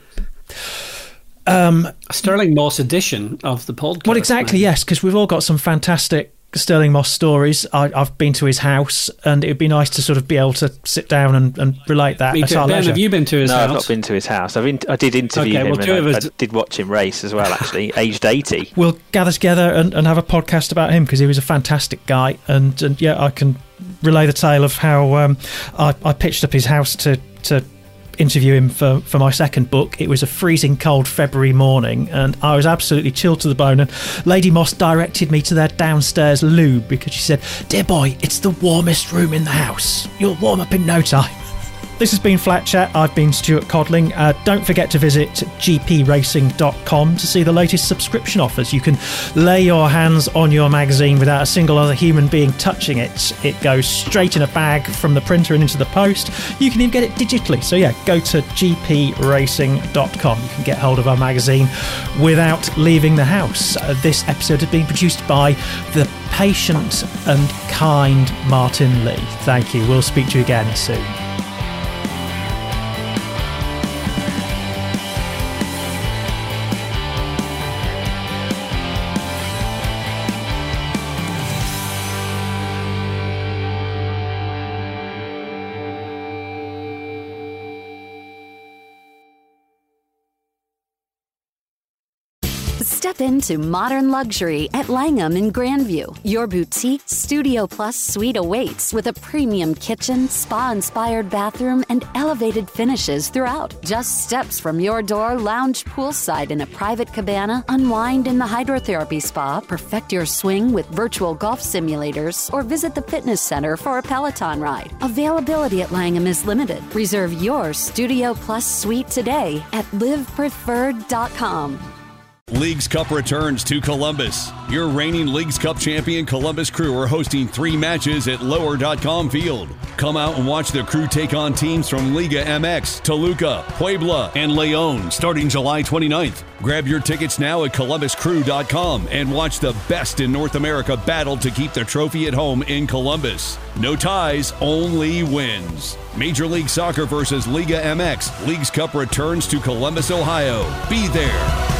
um, a Stirling Moss edition of the podcast. Well, exactly, maybe. Yes, because we've all got some fantastic Stirling Moss stories. I, I've been to his house, and it would be nice to sort of be able to sit down and, and relate that Me at too. our Ben, leisure. have you been to his no, house? No, I've not been to his house. I've in, I did interview okay, him, well, and I, us... I did watch him race as well, actually, aged eighty. We'll gather together and, and have a podcast about him, because he was a fantastic guy, and, and yeah, I can relay the tale of how um, I, I pitched up his house to... to interview him for, for my second book. It was a freezing cold February morning, and I was absolutely chilled to the bone, and Lady Moss directed me to their downstairs loo, because she said, "Dear boy, it's the warmest room in the house. You'll warm up in no time." This has been Flat Chat. I've been Stuart Codling. Uh, don't forget to visit g p racing dot com to see the latest subscription offers. You can lay your hands on your magazine without a single other human being touching it. It goes straight in a bag from the printer and into the post. You can even get it digitally. So yeah, go to g p racing dot com. You can get hold of our magazine without leaving the house. Uh, this episode has been produced by the patient and kind Martin Lee. Thank you. We'll speak to you again soon. Step into modern luxury at Langham in Grandview. Your boutique Studio Plus suite awaits with a premium kitchen, spa-inspired bathroom, and elevated finishes throughout. Just steps from your door, lounge poolside in a private cabana, unwind in the hydrotherapy spa, perfect your swing with virtual golf simulators, or visit the fitness center for a Peloton ride. Availability at Langham is limited. Reserve your Studio Plus suite today at live preferred dot com. Leagues Cup returns to Columbus. Your reigning Leagues Cup champion Columbus Crew are hosting three matches at lower dot com field. Come out and watch the Crew take on teams from Liga M X, Toluca, Puebla, and Leon starting July twenty-ninth. Grab your tickets now at columbus crew dot com and watch the best in North America battle to keep the trophy at home in Columbus. No ties, only wins. Major League Soccer versus Liga M X. Leagues Cup returns to Columbus, Ohio. Be there.